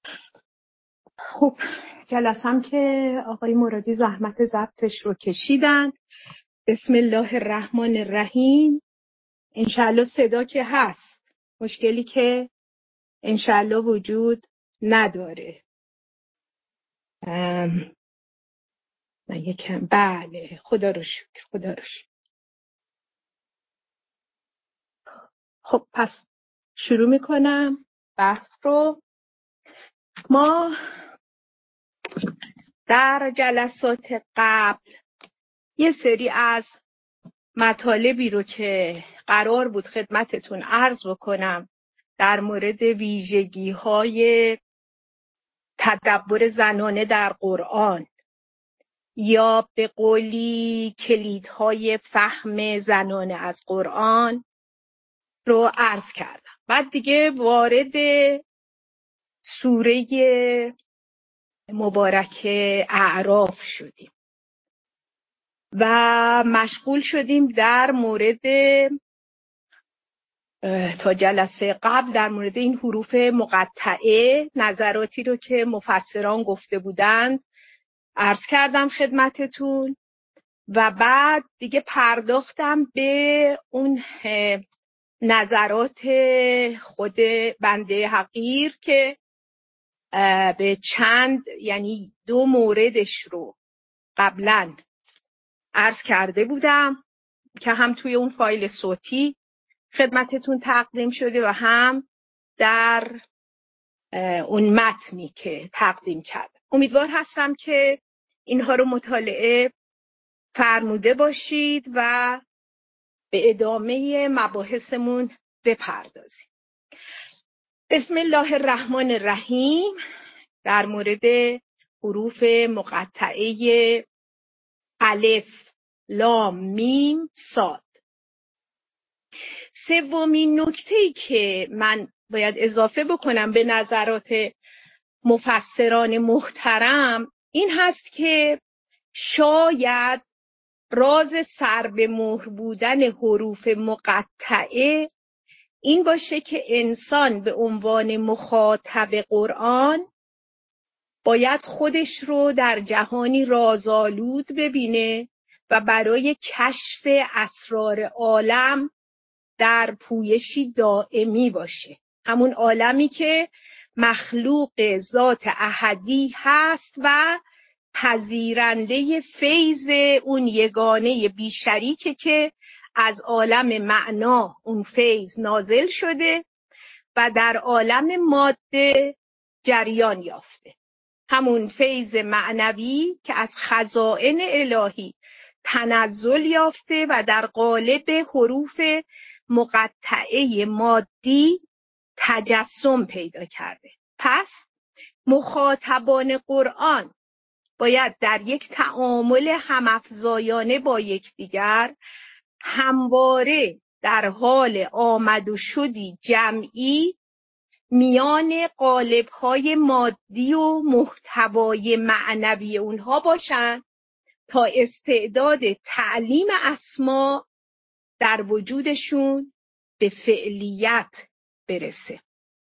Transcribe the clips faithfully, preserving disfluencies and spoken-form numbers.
خب جلسم که آقای مرادی زحمت ضبطش رو کشیدن. بسم الله الرحمن الرحیم. انشالله صدا که هست، مشکلی که انشالله وجود نداره. ام... من یکم بله خدا رو شکر خدا رو شکر. خب پس شروع میکنم بحث رو. ما در جلسات قبل یه سری از مطالبی رو که قرار بود خدمتتون عرض بکنم در مورد ویژگی‌های تدبر زنانه در قرآن یا به قولی کلیدهای فهم زنانه از قرآن رو عرض کردم. بعد دیگه وارد سوره مبارکه اعراف شدیم و مشغول شدیم در مورد تا جلسه قبل در مورد این حروف مقطعه نظراتی رو که مفسران گفته بودند عرض کردم خدمتتون و بعد دیگه پرداختم به اون نظرات خود بنده حقیر که به چند یعنی دو موردش رو قبلا عرض کرده بودم که هم توی اون فایل صوتی خدمتتون تقدیم شده و هم در اون متنی که تقدیم کردم. امیدوار هستم که اینها رو مطالعه فرموده باشید و به ادامه مباحثمون بپردازیم. بسم الله الرحمن الرحیم. در مورد حروف مقطعه الف، لام، میم، صاد. سومین نکته‌ای که من باید اضافه بکنم به نظرات مفسران محترم این هست که شاید راز سر به مهر بودن حروف مقطعه این باشه که انسان به عنوان مخاطب قرآن باید خودش رو در جهانی رازآلود ببینه و برای کشف اسرار عالم در پویشی دائمی باشه. همون عالمی که مخلوق ذات احدی هست و پذیرنده فیض اون یگانه بیشریکه که از عالم معنا اون فیض نازل شده و در عالم ماده جریان یافته. همون فیض معنوی که از خزائن الهی تنزل یافته و در قالب حروف مقطعه مادی تجسم پیدا کرده. پس مخاطبان قرآن باید در یک تعامل همافزایانه با یکدیگر همواره در حال آمد و شدی جمعی میان قالب‌های مادی و محتوای معنوی اونها باشند تا استعداد تعلیم اسما در وجودشون به فعلیت برسه.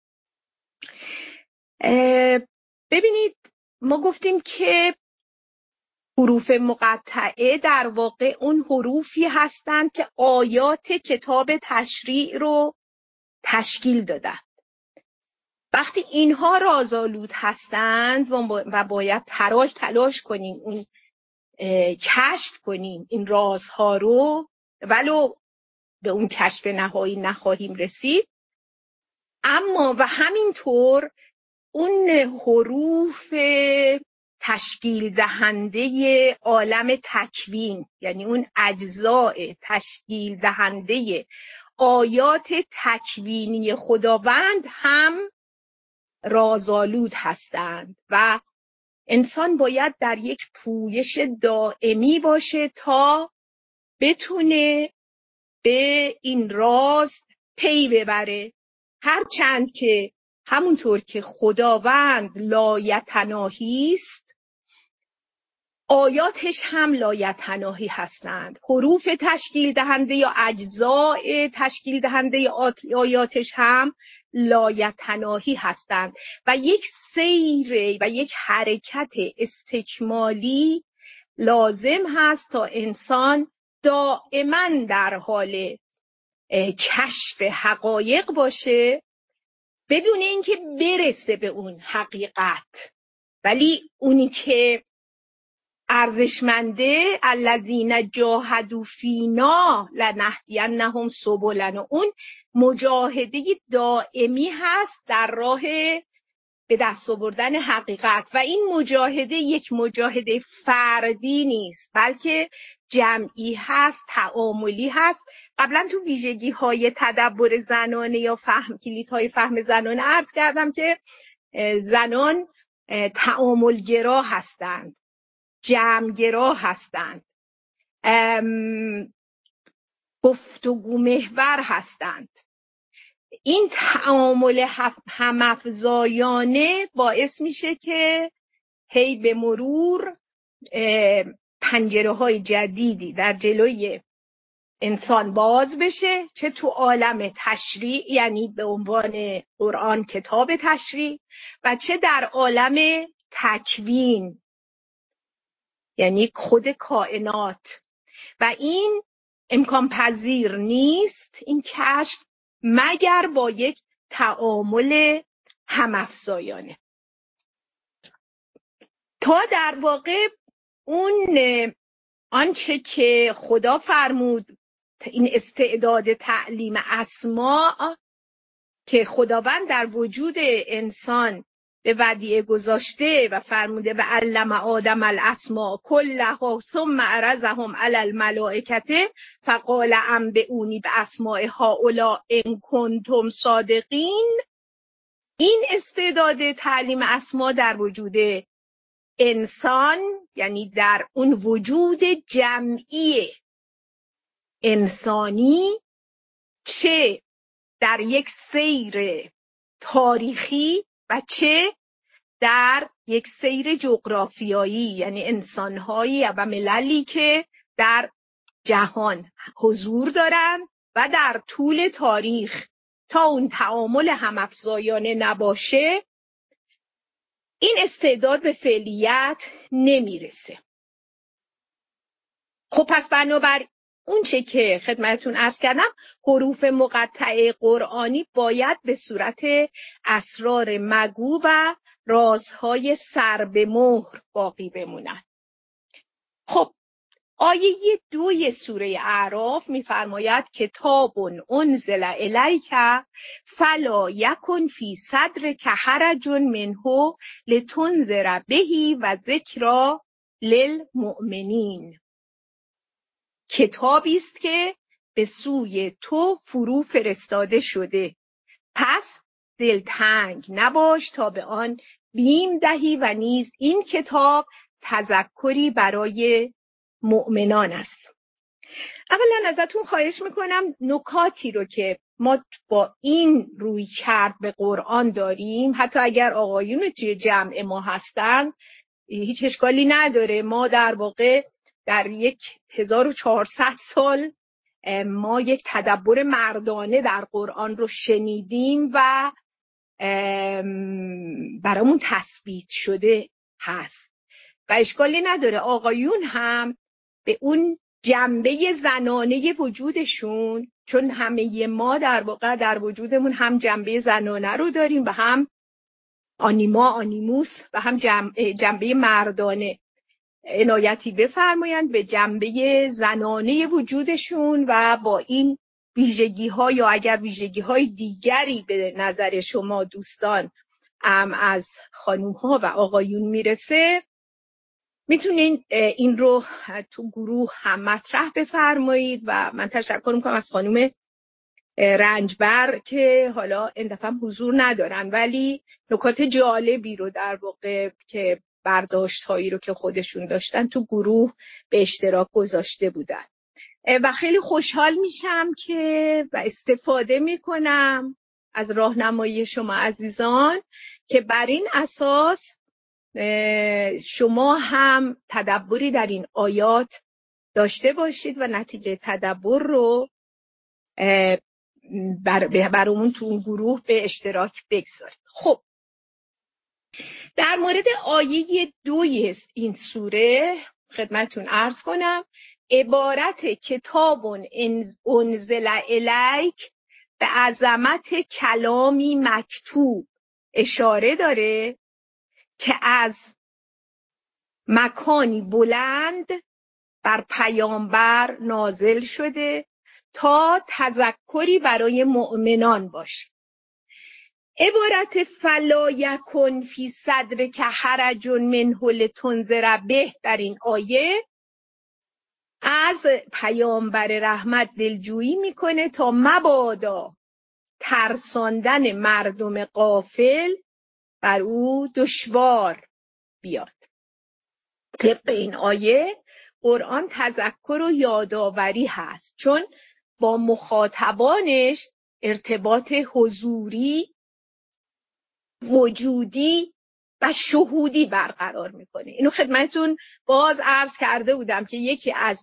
ببینید ما گفتیم که حروف مقطعه در واقع اون حروفی هستند که آیات کتاب تشریع رو تشکیل دادن. وقتی اینها رازآلود هستند و باید تلاش تلاش کنیم اون کشف کنیم این رازها رو، ولو به اون کشف نهایی نخواهیم رسید، اما و همینطور اون حروف تشکیل دهنده عالم تکوین، یعنی اون اجزاء تشکیل دهنده آیات تکوینی خداوند هم رازآلود هستند و انسان باید در یک پویش دائمی باشه تا بتونه به این راز پی ببره. هرچند که همونطور که خداوند لایتناهی است آیاتش هم لایتناهی هستند. حروف تشکیل دهنده یا اجزای تشکیل دهنده آیاتش هم لایتناهی هستند و یک سیر و یک حرکت استکمالی لازم هست تا انسان دائما در حال کشف حقایق باشه بدون اینکه برسه به اون حقیقت. ولی اونی که ارزشمنده الذین جاهدوا فینا لنهدینهم سبلنا، اون مجاهده دائمی هست در راه به دست آوردن حقیقت و این مجاهده یک مجاهده فردی نیست بلکه جمعی هست، تعاملی هست. قبلا تو ویژگی های تدبر زنانه یا فهم کلیدهای فهم زنانه عرض کردم که زنان تعاملگرا هستند، جمعگرا هستند، گفتگو محور هستند. این تعامل همافزایانه باعث میشه که هی به مرور پنجره های جدیدی در جلوی انسان باز بشه، چه تو عالم تشریع یعنی به عنوان قرآن کتاب تشریع و چه در عالم تکوین یعنی خود کائنات. و این امکان پذیر نیست این کشف مگر با یک تعامل همافزایانه. تا در واقع اون آنچه که خدا فرمود این استعداد تعلیم اسماء که خداوند در وجود انسان به ودیعه گذاشته و فرموده و علم آدم الاسماء کلها ثم عرضهم علی الملائکه فقال انبئونی باسماء هؤلاء ان کنتم صادقین. این استعداد تعلیم اسما در وجود انسان یعنی در اون وجود جمعی انسانی، چه در یک سیر تاریخی و چه در یک سیر جغرافیایی یعنی انسانهایی و مللی که در جهان حضور دارن و در طول تاریخ تا اون تعامل همافزایانه نباشه این استعداد به فعلیت نمیرسه. خب پس بنابر اون چه که خدمتتون عرض کردم حروف مقطعه قرآنی باید به صورت اسرار مگو و رازهای سر به مهر باقی بمونن. خب آیه دوی سوره اعراف می‌فرماید کتاب انزل الیک فلا یکن فی صدرک حرج منه لتنذر به و ذکری للمؤمنین. کتابی است که به سوی تو فرو فرستاده شده، پس دلتنگ نباش تا به آن بیم دهی و نیز این کتاب تذکری برای مؤمنان است. اولا ازتون خواهش میکنم نکاتی رو که ما با این روی کرد به قرآن داریم، حتی اگر آقایون توی جمع ما هستن هیچ اشکالی نداره، ما در واقع در یک هزار و چهارصد سال ما یک تدبر مردانه در قرآن رو شنیدیم و برامون تثبیت شده هست و اشکالی نداره آقایون هم به اون جنبه زنانه وجودشون، چون همه ما در واقع در وجودمون هم جنبه زنانه رو داریم و هم آنیما آنیموس و هم جنبه مردانه، عنایتی بفرمایند به جنبه زنانه وجودشون و با این ویژگی ها یا اگر ویژگی های دیگری به نظر شما دوستان ام از خانوم ها و آقایون میرسه میتونین این رو تو گروه هم مطرح بفرمایید و من تشکر میکنم از خانوم رنجبر که حالا این دفعه حضور ندارن ولی نکات جالبی رو در واقع که برداشت هایی رو که خودشون داشتن تو گروه به اشتراک گذاشته بودن و خیلی خوشحال میشم که و استفاده میکنم از راهنمایی شما عزیزان که بر این اساس شما هم تدبری در این آیات داشته باشید و نتیجه تدبر رو بر برامون تو اون گروه به اشتراک بگذارید. خب در مورد آیه دوی این سوره خدمتون عرض کنم، عبارت کتاب انزل الیک به عظمت کلامی مکتوب اشاره داره که از مکانی بلند بر پیامبر نازل شده تا تذکری برای مؤمنان باشه. عبارت فلا یکن فی صدرک حرج منه لتنذر به در این آیه از پیامبر رحمت دلجویی میکنه تا مبادا ترساندن مردم غافل بر او دشوار بیاد. طبق این آیه قرآن تذکر و یادآوری هست، چون با مخاطبانش ارتباط حضوری، وجودی و شهودی برقرار میکنه. اینو خدمتون باز عرض کرده بودم که یکی از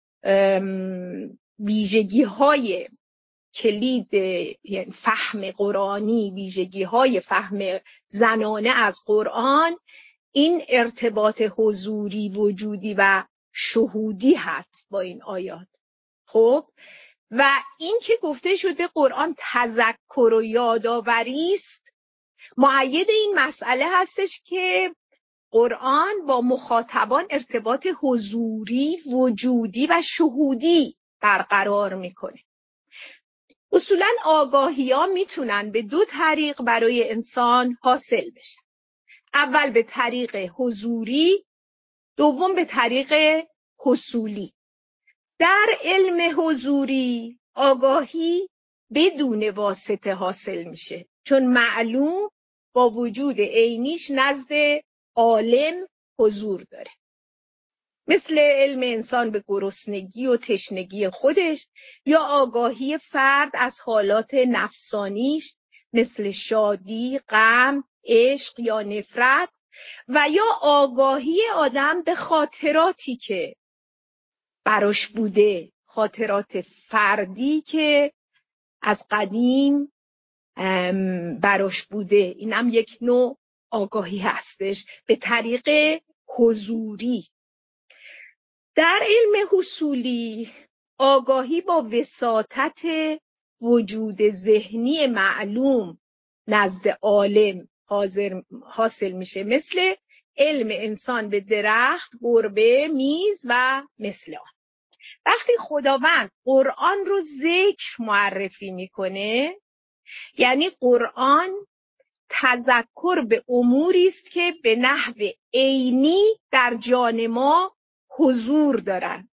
ویژگی های کلید یعنی فهم قرآنی، ویژگی های فهم زنانه از قرآن این ارتباط حضوری، وجودی و شهودی هست با این آیات. خب و این که گفته شده قرآن تذکر و یادآوری است، مؤید این مسئله هستش که قرآن با مخاطبان ارتباط حضوری، وجودی و شهودی برقرار میکنه. اصولاً آگاهی ها میتونن به دو طریق برای انسان حاصل بشن. اول به طریق حضوری، دوم به طریق حصولی. در علم حضوری آگاهی بدون واسطه حاصل میشه، چون معلوم با وجود عینیش نزد عالم حضور داره. مثل علم انسان به گرسنگی و تشنگی خودش، یا آگاهی فرد از حالات نفسانیش مثل شادی، غم، عشق یا نفرت، و یا آگاهی آدم به خاطراتی که براش بوده، خاطرات فردی که از قدیم براش بوده. اینم یک نوع آگاهی هستش به طریق حضوری. در علم حصولی آگاهی با وساطت وجود ذهنی معلوم نزد عالم حاضر حاصل میشه، مثل علم انسان به درخت، گربه، میز و مثل آن. وقتی خداوند قرآن رو ذکر معرفی میکنه، یعنی قرآن تذکر به اموری است که به نحو عینی در جان ما حضور دارن،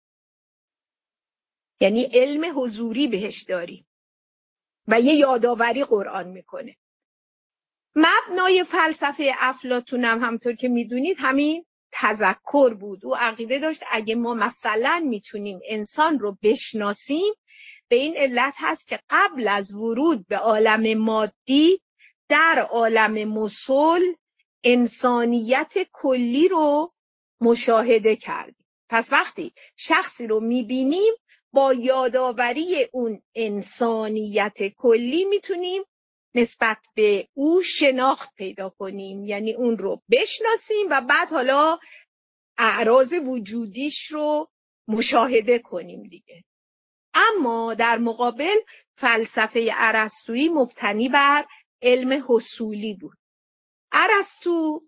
یعنی علم حضوری بهش داریم و یه یادآوری قرآن میکنه. مبنای فلسفه افلاطون هم همطور که میدونید همین تذکر بود. او عقیده داشت اگه ما مثلا میتونیم انسان رو بشناسیم، به این علت هست که قبل از ورود به عالم مادی در عالم مثل انسانیت کلی رو مشاهده کردیم. پس وقتی شخصی رو میبینیم با یادآوری اون انسانیت کلی میتونیم نسبت به او شناخت پیدا کنیم، یعنی اون رو بشناسیم و بعد حالا اعراض وجودیش رو مشاهده کنیم دیگه. اما در مقابل فلسفه ارسطویی مبتنی بر علم حصولی بود. ارسطو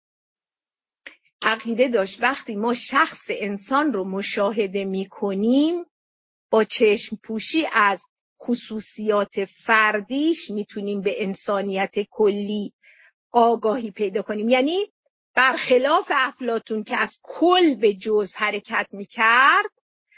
عقیده داشت وقتی ما شخص انسان رو مشاهده می کنیم با چشم پوشی از خصوصیات فردیش میتونیم به انسانیت کلی آگاهی پیدا کنیم. یعنی برخلاف افلاطون که از کل به جز حرکت میکرد،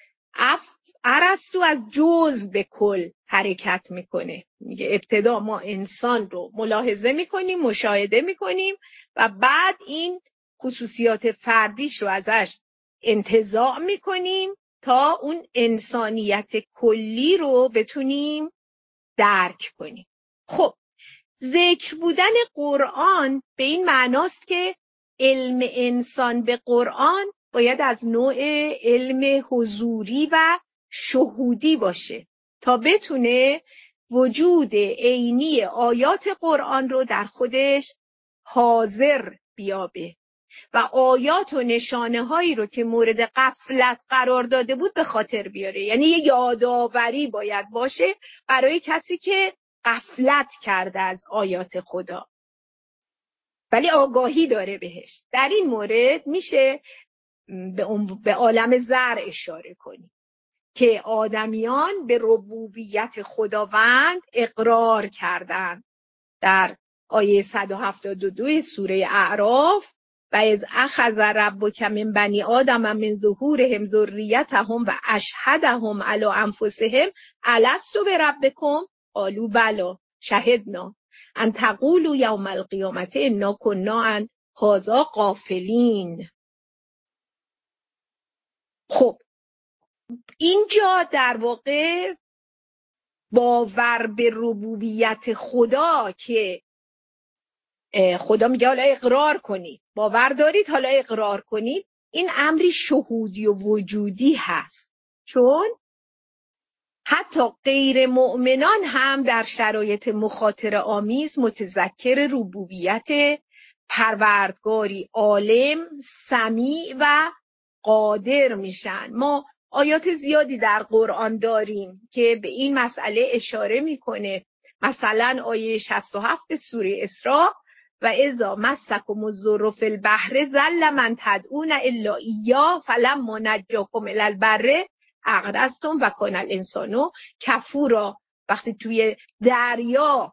ارسطو از جز به کل حرکت میکنه. میگه ابتدا ما انسان رو ملاحظه میکنیم، مشاهده میکنیم و بعد این خصوصیات فردیش رو ازش انتزاع میکنیم تا اون انسانیت کلی رو بتونیم درک کنیم. خب ذکر بودن قرآن به این معناست که علم انسان به قرآن باید از نوع علم حضوری و شهودی باشه تا بتونه وجود عینی آیات قرآن رو در خودش حاضر بیابه و آیات و نشانه هایی رو که مورد غفلت قرار داده بود به خاطر بیاره. یعنی یه یادآوری باید باشه برای کسی که غفلت کرده از آیات خدا ولی آگاهی داره بهش. در این مورد میشه به عالم زر اشاره کنی که آدمیان به ربوبیت خداوند اقرار کردند. در آیه صد و هفتاد و دو سوره اعراف و اذ اخذ ربک من بنی آدم من ظهورهم ذریتهم و اشهدهم علی انفسهم الست بربکم قالوا بلی شهدنا ان تقولوا یوم القیامة انا کنا عن هذا غافلین. خب اینجا در واقع باور به ربوبیت خدا که خدا میگه حالا اقرار کنید، باور دارید حالا اقرار کنید، این امری شهودی و وجودی هست، چون حتی غیر مؤمنان هم در شرایط مخاطره آمیز متذکر ربوبیت پروردگاری عالم، سمیع و قادر میشن. ما آیات زیادی در قرآن داریم که به این مسئله اشاره میکنه. مثلا آیه شصت و هفت سوره اسراء و اذا مسکم الضر فی البحر ضل من تدعون الا ایاه فلما نجاکم الی البر اغرقتم و کان الانسان کفورا. وقتی توی دریا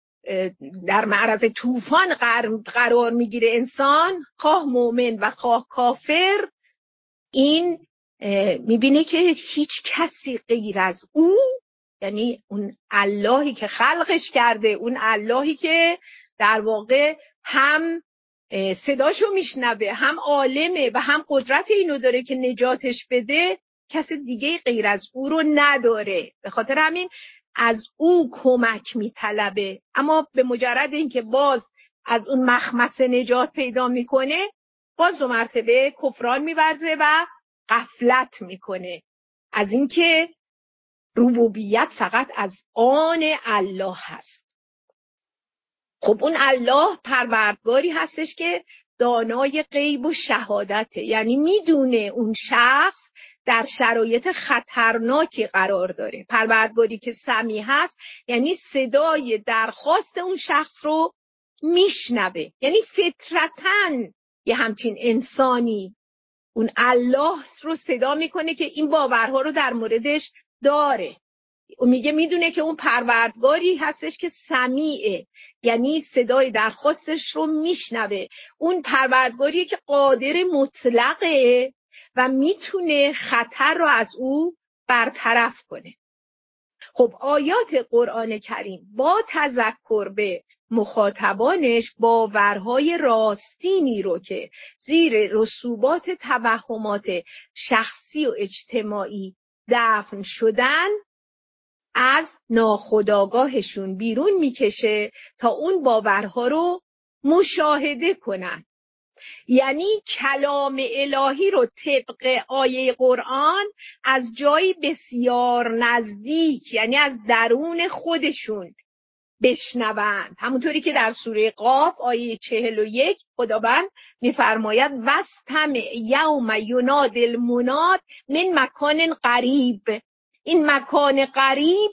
در معرض طوفان قرار میگیره انسان، خواه مؤمن و خواه کافر، این میبینه که هیچ کسی غیر از او، یعنی اون اللهی که خلقش کرده، اون اللهی که در واقع هم صداشو میشنوه، هم عالمه و هم قدرت اینو داره که نجاتش بده، کسی دیگه غیر از او رو نداره. به خاطر همین از او کمک میطلبه. اما به مجرد اینکه باز از اون مخمسه نجات پیدا میکنه، باز دو مرتبه کفران میورزه و غفلت میکنه از اینکه ربوبیت فقط از آن الله هست. خب اون الله پروردگاری هستش که دانای غیب و شهادته، یعنی میدونه اون شخص در شرایط خطرناکی قرار داره. پروردگاری که سمیع هست یعنی صدای درخواست اون شخص رو میشنوه، یعنی فطرتاً یه همچین انسانی اون الله رو صدا میکنه که این باورها رو در موردش داره. اون میگه میدونه که اون پروردگاری هستش که سمیعه، یعنی صدای درخواستش رو میشنوه. اون پروردگاریه که قادر مطلقه و میتونه خطر رو از او برطرف کنه. خب آیات قرآن کریم با تذکر به مخاطبانش باورهای راستینی رو که زیر رسوبات توهمات شخصی و اجتماعی دفن شدن از ناخودآگاهشون بیرون میکشه تا اون باورها رو مشاهده کنن. یعنی کلام الهی رو طبق آیه قرآن از جایی بسیار نزدیک، یعنی از درون خودشون بشنوند. همونطوری که در سوره قاف آیه چهل و یک خداوند میفرماید واستمع یوم ینادی المناد من مکان قریب. این مکان قریب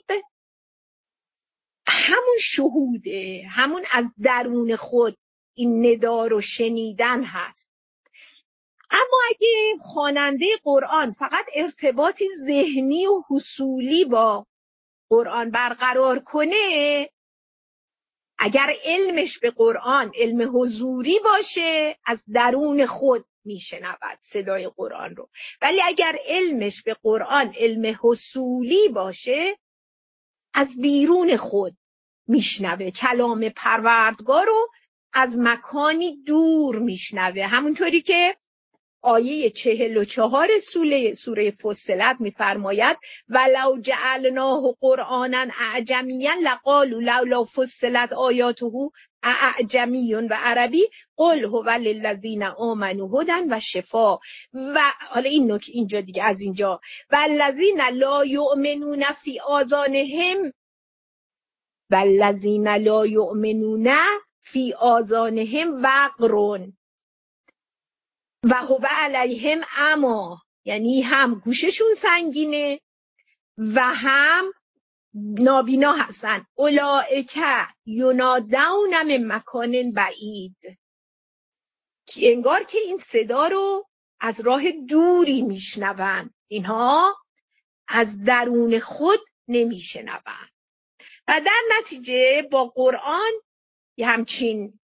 همون شهوده، همون از درون خود این ندا رو شنیدن هست. اما اگه خواننده قرآن فقط ارتباطی ذهنی و حصولی با قرآن برقرار کنه، اگر علمش به قرآن علم حضوری باشه، از درون خود میشنود صدای قرآن رو. ولی اگر علمش به قرآن علم حصولی باشه، از بیرون خود میشنوه کلام پروردگار رو، از مکانی دور میشنوه. همونطوری که آیه چهل و چهار سوره سوره فصلت میفرماید ولو جعلناه قرآنا اعجمیا لقالوا لولا فصلت آیاته اعجمی و عربی قل هو للذین آمنوا هدی و شفا. و حالا این نکته اینجا دیگه از اینجا والذین لا یؤمنون فی آذانهم والذین لا یؤمنون فی آذانهم وقرون و هو علیهم اما، یعنی هم گوششون سنگینه و هم نابینا هستن. اولئک ینادون من مکان بعید، انگار که این صدا رو از راه دوری میشنون، اینها از درون خود نمیشنون. و در نتیجه با قرآن یه همچین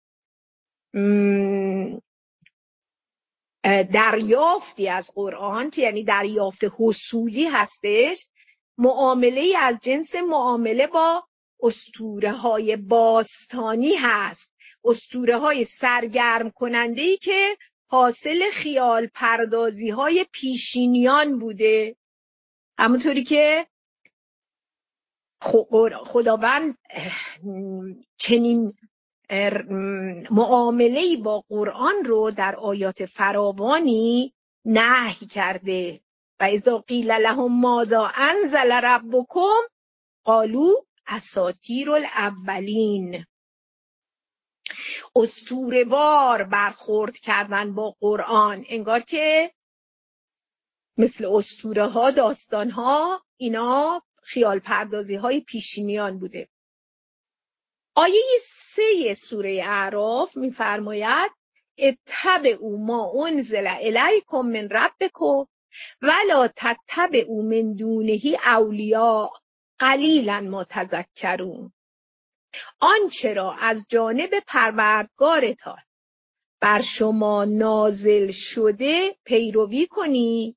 دریافتی از قرآن که یعنی دریافت حصولی هستش، معامله از جنس معامله با اسطوره های باستانی هست، اسطوره های سرگرم کننده‌ای که حاصل خیال پردازی های پیشینیان بوده. همونطوری که خداوند چنین معامله‌ای با قرآن رو در آیات فراوانی نهی کرده. و اذا قیل لهم ماذا انزل ربکم قالوا اساطیر الاولین. اسطوره‌وار برخورد کردن با قرآن، انگار که مثل اسطوره ها، داستان ها، اینا خیال پردازی های پیشینیان بوده. آیه سه سوره اعراف میفرماید اتبعوا ما انزل الیکم من ربکم ولا تتبعوا من دونه اولیاء قلیلا ما تذکرون. آنچه را از جانب پروردگارتان بر شما نازل شده پیروی کنی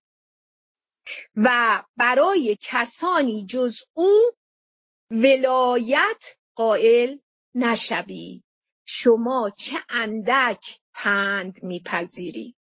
و برای کسانی جز او ولایت قائل نشوید. شما چه اندک پند میپذیرید.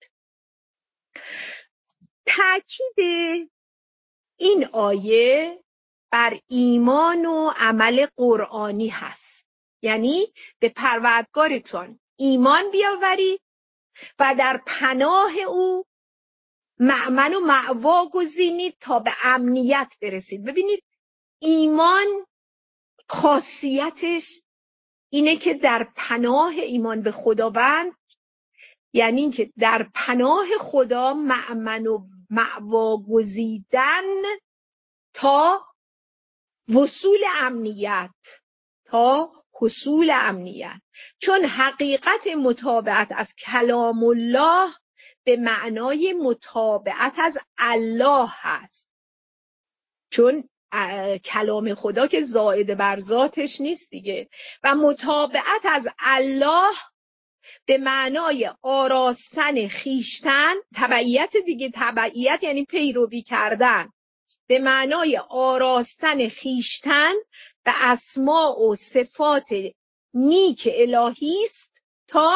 تأکید این آیه بر ایمان و عمل قرآنی هست، یعنی به پروردگارتان ایمان بیاورید و در پناه او مأمن و مأوا گزینید تا به امنیت برسید. ببینید ایمان خاصیتش اینه که در پناه ایمان به خداوند، یعنی این که در پناه خدا مأمن و مأوا گزیدن تا وصول امنیت، تا حصول امنیت. چون حقیقت متابعت از کلام الله به معنای متابعت از الله هست، چون کلام خدا که زائد بر ذاتش نیست دیگه. و متابعت از الله به معنای آراستن خیشتن، تبعیت دیگه، تبعیت یعنی پیروی کردن، به معنای آراستن خیشتن به اسماء و صفات نیک الهی است، تا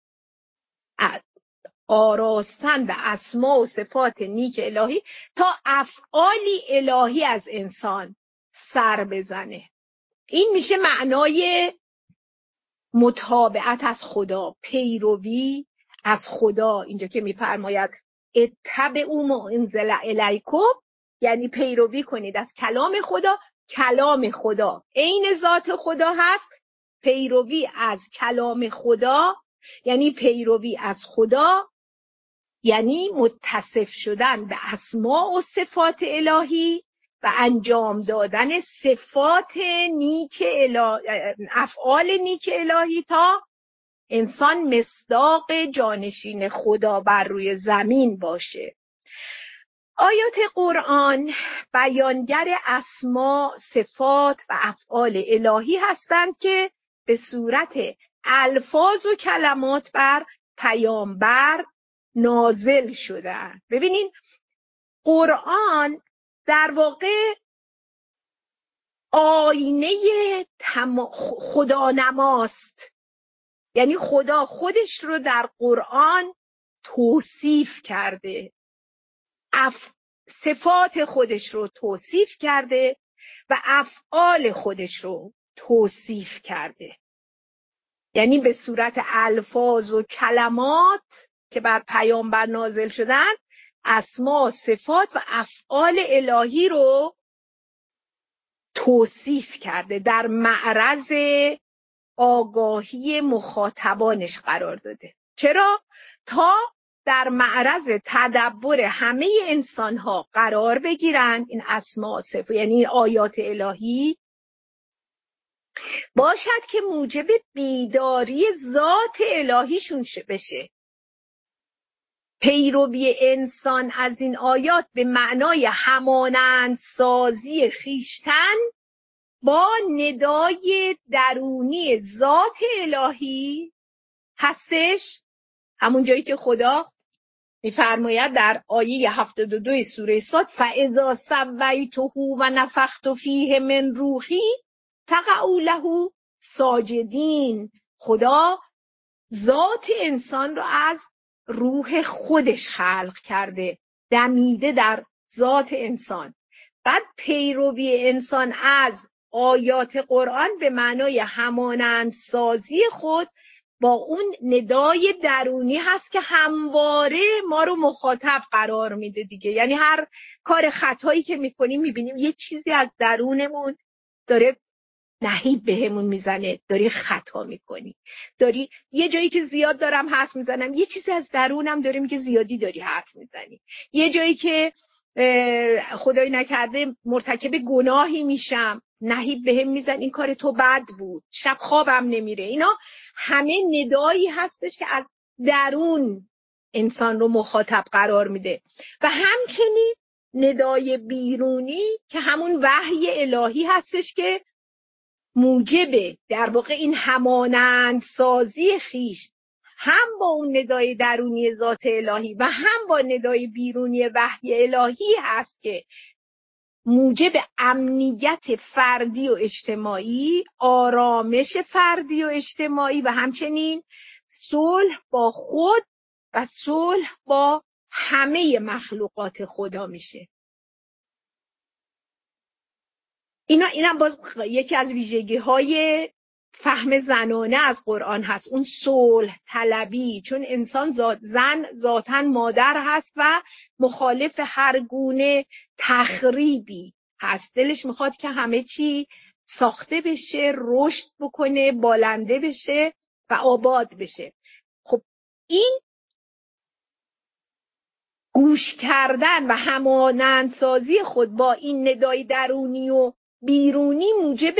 آراستن به اسماء و صفات نیک الهی تا افعالی الهی از انسان سر بزنه. این میشه معنای متابعت از خدا، پیروی از خدا. اینجا که میفرماید اتبعوا ما انزل الیکم، یعنی پیروی کنید از کلام خدا. کلام خدا عین ذات خدا هست. پیروی از کلام خدا یعنی پیروی از خدا، یعنی متصف شدن به اسماء و صفات الهی و انجام دادن صفات نیک الهی، افعال نیک الهی، تا انسان مصداق جانشین خدا بر روی زمین باشه. آیات قرآن بیانگر اسما، صفات و افعال الهی هستند که به صورت الفاظ و کلمات بر پیامبر نازل شدن. ببینین قرآن در واقع آینه خدا نماست، یعنی خدا خودش رو در قرآن توصیف کرده، اف... صفات خودش رو توصیف کرده و افعال خودش رو توصیف کرده. یعنی به صورت الفاظ و کلمات که بر پیامبر نازل شدن، اسما، صفات و افعال الهی رو توصیف کرده، در معرض آگاهی مخاطبانش قرار داده. چرا؟ تا در معرض تدبر همه انسان‌ها قرار بگیرن این اسما، صفات، یعنی آیات الهی، باشد که موجب بیداری ذات الهیشون بشه. پیروی انسان از این آیات به معنای همانند سازی خیشتن با ندای درونی ذات الهی هستش. همون جایی که خدا می‌فرماید در آیه هفتاد و دو سوره صاد فاذا سویته و نفخت فیه من روحی فقعوا له ساجدین. خدا ذات انسان رو از روح خودش خلق کرده، دمیده در ذات انسان. بعد پیروی انسان از آیات قرآن به معنای همانند سازی خود با اون ندای درونی هست که همواره ما رو مخاطب قرار میده دیگه. یعنی هر کار خطایی که میکنیم میبینیم یه چیزی از درونمون داره نهیب بهمون میزنه، داری خطا میکنی، داری یه جایی که زیاد دارم حرف میزنم، یه چیزی از درونم داره میگه زیادی داری حرف میزنی، یه جایی که خدای نکرده مرتکب گناهی میشم، نهیب بهم میزن این کار تو بد بود، شب خوابم نمیره. اینا همه ندایی هستش که از درون انسان رو مخاطب قرار میده. و همچنین ندای بیرونی که همون وحی الهی هستش که موجب در واقع این همانند سازی خیش هم با اون ندای درونی ذات الهی و هم با ندای بیرونی وحی الهی هست که موجب امنیت فردی و اجتماعی، آرامش فردی و اجتماعی و همچنین صلح با خود و صلح با همه مخلوقات خدا میشه. اینا اینم باز یکی از ویژگی‌های فهم زنانه از قرآن هست، اون صلح طلبی، چون انسان ذات زن ذاتاً مادر هست و مخالف هر گونه تخریبی هست. دلش میخواد که همه چی ساخته بشه، رشد بکنه، بالنده بشه و آباد بشه. خب این گوش کردن و همانندسازی خود با این ندای درونی و بیرونی موجب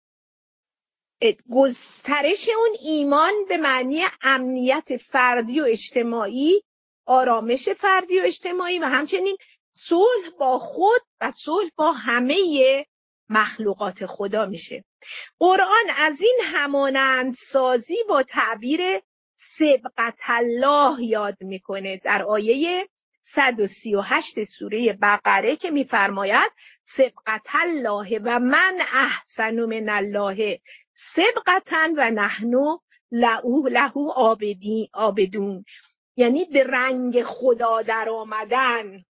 گسترش اون ایمان به معنی امنیت فردی و اجتماعی، آرامش فردی و اجتماعی و همچنین صلح با خود و صلح با همه مخلوقات خدا میشه. قرآن از این همانندسازی با تعبیر سبقت الله یاد میکنه در آیه صد و سی و هشت سوره بقره که میفرماید سبقت الله و من احسن من الله سبقتا و نحن له له عابدون. یعنی به رنگ خدا در آمدن.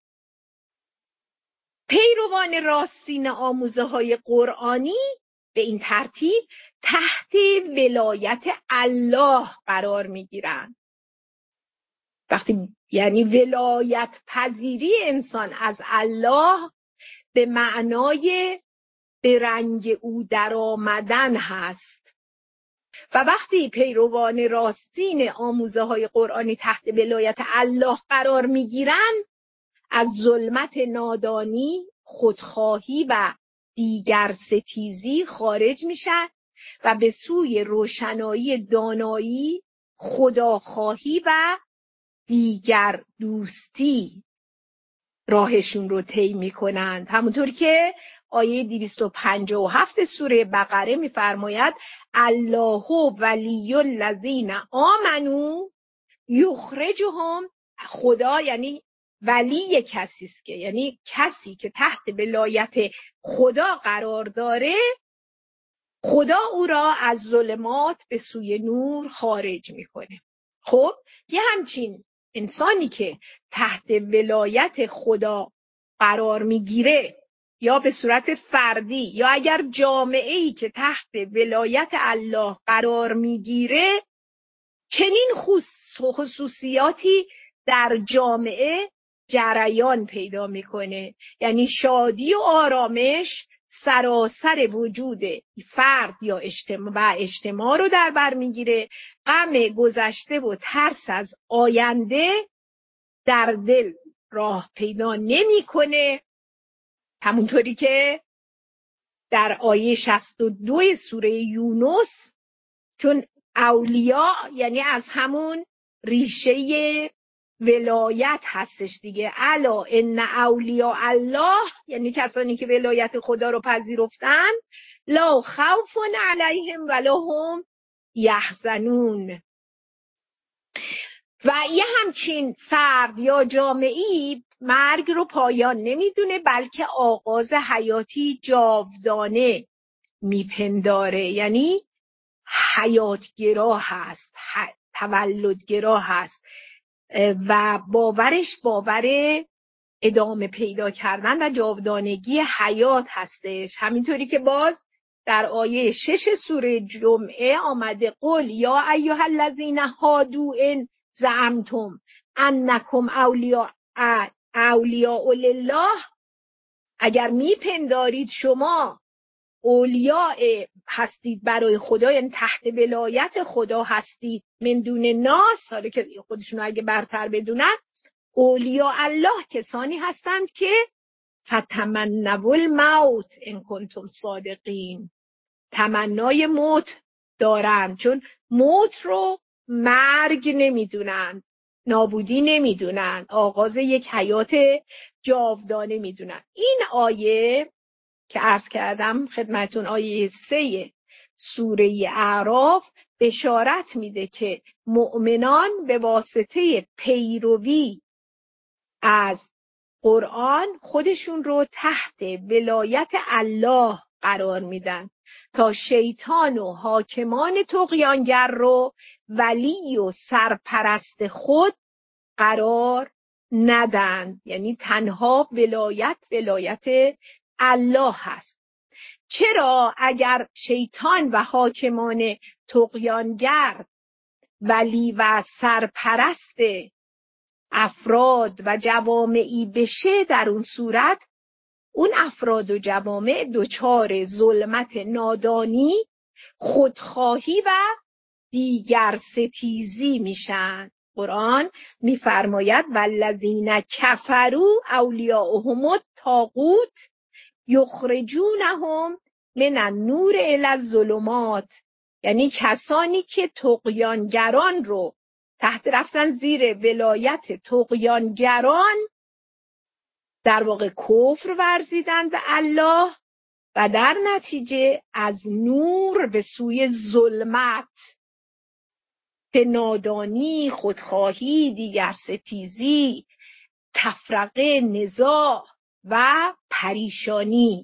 پیروان راستین آموزه های قرآنی به این ترتیب تحت ولایت الله قرار میگیرند. وقتی یعنی ولایت پذیری انسان از الله به معنای به رنگ او در آمدن هست. و وقتی پیروان راستین آموزه های قرآنی تحت ولایت الله قرار میگیرن، از ظلمت نادانی، خودخواهی و دیگر ستیزی خارج میشن و به سوی روشنایی دانایی، خداخواهی و دیگر دوستی راهشون رو طی میکنند. همونطور که آیه دویست و پنجاه و هفت سوره بقره میفرماید الله ولی الذین آمنو یخرجهم. خدا یعنی ولی کسی است که یعنی کسی که تحت ولایت خدا قرار داره، خدا او را از ظلمات به سوی نور خارج میکنه. خب یه همچین انسانی که تحت ولایت خدا قرار میگیره، یا به صورت فردی یا اگر جامعه‌ای که تحت ولایت الله قرار میگیره، چنین خصوصیاتی در جامعه جریان پیدا میکنه. یعنی شادی و آرامش سراسر وجود فرد یا اجتماع و اجتماع رو در بر میگیره. غم گذشته و ترس از آینده در دل راه پیدا نمیکنه. همونطوری که در آیه شصت و دو سوره یونس، چون اولیا یعنی از همون ریشه ولایت هستش دیگه، الا ان اولیا الله، یعنی کسانی که ولایت خدا رو پذیرفتن، لا خوف علیهم ولا هم یحزنون. و یه همچین فرد یا جامعه‌ای مرگ رو پایان نمیدونه، بلکه آغاز حیاتی جاودانه میپنداره. یعنی حیاتگرا هست، تولدگرا هست و باورش باور ادامه پیدا کردن و جاودانگی حیات هستش. همینطوری که باز در آیه شش سوره جمعه آمده قل یا ایها الذین هادوا ان زعمتم انکم اولیاء اولیاء لله، اگر میپندارید شما اولیاء هستید برای خدا، یعنی تحت ولایت خدا هستید، من دون ناس، حالا که خودشون اگه برتر بدونن، اولیاء الله کسانی هستند که فتمنوا الموت ان کنتم صادقین، تمنای موت دارند، چون موت رو مرگ نمیدونن، نابودی نمیدونن، آغاز یک حیات جاودانه میدونن. این آیه که عرض کردم خدمتون، آیه سه سوره اعراف، بشارت میده که مؤمنان به واسطه پیروی از قرآن خودشون رو تحت ولایت الله قرار میدن تا شیطان و حاکمان طغیانگر رو ولی و سرپرست خود قرار ندن. یعنی تنها ولایت ولایت الله هست. چرا؟ اگر شیطان و حاکمان طغیانگر ولی و سرپرست افراد و جوامعی بشه، در اون صورت اون افراد و جوامع دچار ظلمت نادانی، خودخواهی و دیگر ستیزی میشن. قرآن میفرماید والذین کفروا اولیاءهم الطاغوت یخرجونهم من النور الی الظلمات، یعنی کسانی که طغیانگران رو تحت رفتن زیر ولایت طغیانگران، در واقع کفر ورزیدن به الله و در نتیجه از نور به سوی ظلمت، به نادانی، خودخواهی، دیگر ستیزی، تفرقه، نزاع و پریشانی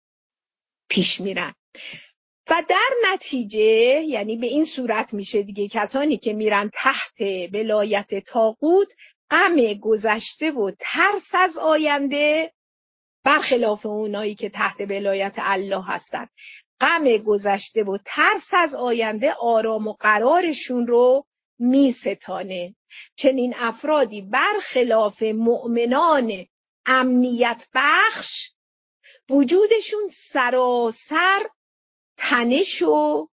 پیش میرن. و در نتیجه یعنی به این صورت میشه دیگه، کسانی که میرن تحت ولایت طاغوت، غم گذشته و ترس از آینده، برخلاف اونایی که تحت ولایت الله هستن، غم گذشته و ترس از آینده آرام و قرارشون رو میستانه. چنین افرادی برخلاف مؤمنان امنیت بخش، وجودشون سراسر تنش و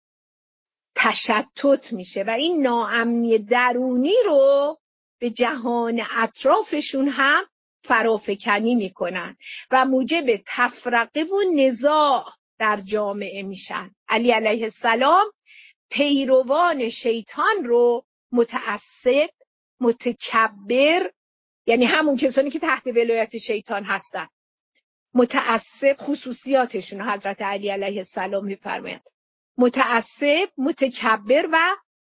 تشتت میشه و این ناامنی درونی رو به جهان اطرافشون هم فرافکنی میکنن و موجب تفرقه و نزاع در جامعه میشن. علی علیه السلام پیروان شیطان رو متعصب، متکبر، یعنی همون کسانی که تحت ولایت شیطان هستن، متعصب، خصوصیاتشون حضرت علی علیه السلام میفرمایند متعصب، متکبر و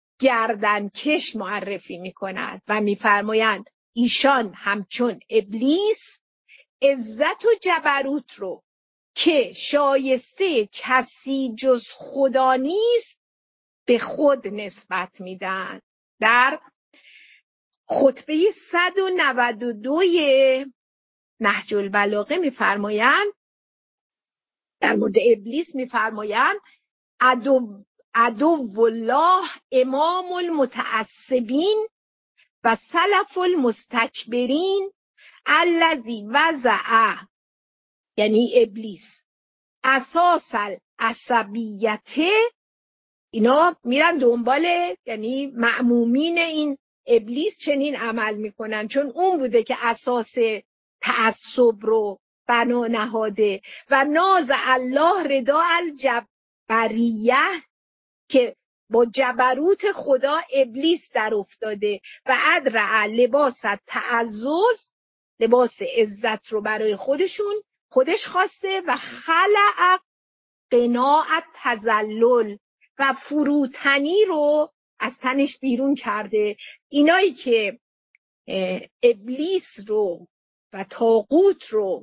گردنکش معرفی میکنند و میفرمایند ایشان همچون ابلیس عزت و جبروت رو که شایسته کسی جز خدا نیست به خود نسبت میدن. در خطبه صد و نود و دو نهج البلاغه میفرمایند، در مورد ابلیس میفرمایند عدو عدو الله امام المتعصبین و سلف المستکبرین الذی وضع، یعنی ابلیس، اساس العصبیت. اینا میرن دنبال، یعنی مأمومین این ابلیس چنین عمل میکنن، چون اون بوده که اساس تعصب رو بنا نهاده. و ناز الله رضا الجبریه، که با جبروت خدا ابلیس در افتاده. و ادرع لباس تعزز، لباس عزت رو برای خودشون خودش خواسته. و خلع قناع تذلل، و فروتنی رو از تنش بیرون کرده. اینایی که ابلیس رو و طاغوت رو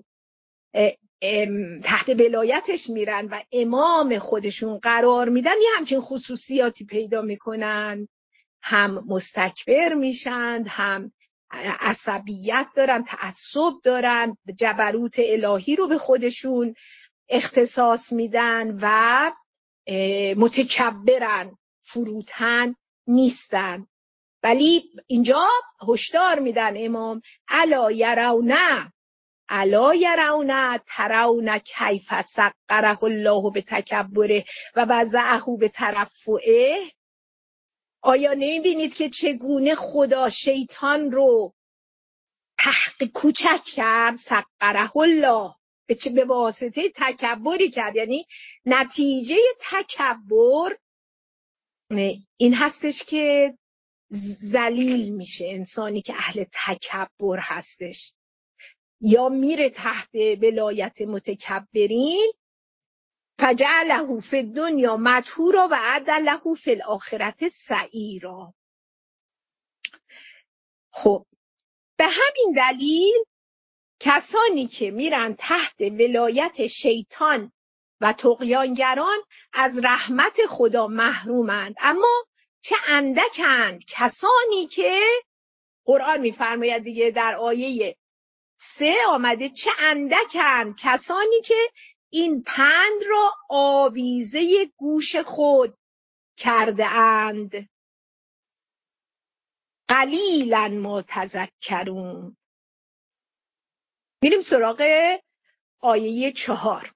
تحت ولایتش میرن و امام خودشون قرار میدن، یه همچین خصوصیاتی پیدا میکنن، هم مستکبر میشن، هم عصبیت دارن، تعصب دارن، جبروت الهی رو به خودشون اختصاص میدن و متکبرن، فروتن نیستن. ولی اینجا هشدار میدن امام: الا یرونه الا یرونه ترون کیف سقره الله به تکبره و وضعه به ترفعه. آیا نمیبینید که چگونه خدا شیطان رو تحقیر کوچک کرد؟ سقره الله، به چه؟ به واسطه تکبری کرد. یعنی نتیجه تکبر این هستش که ذلیل میشه انسانی که اهل تکبر هستش، یا میره تحت ولایت متکبرین. فجعله فی الدنیا مدحورا و اعد له فی الاخرة سعیرا. خب به همین دلیل کسانی که میرن تحت ولایت شیطان و طغیانگران از رحمت خدا محرومند. اما چه اندکند کسانی که، قرآن میفرماید دیگه در آیه سه آمده، چه اندکند کسانی که این پند را آویزه گوش خود کرده اند. قلیلا ما تذکرون. میریم سراغ آیه چهار.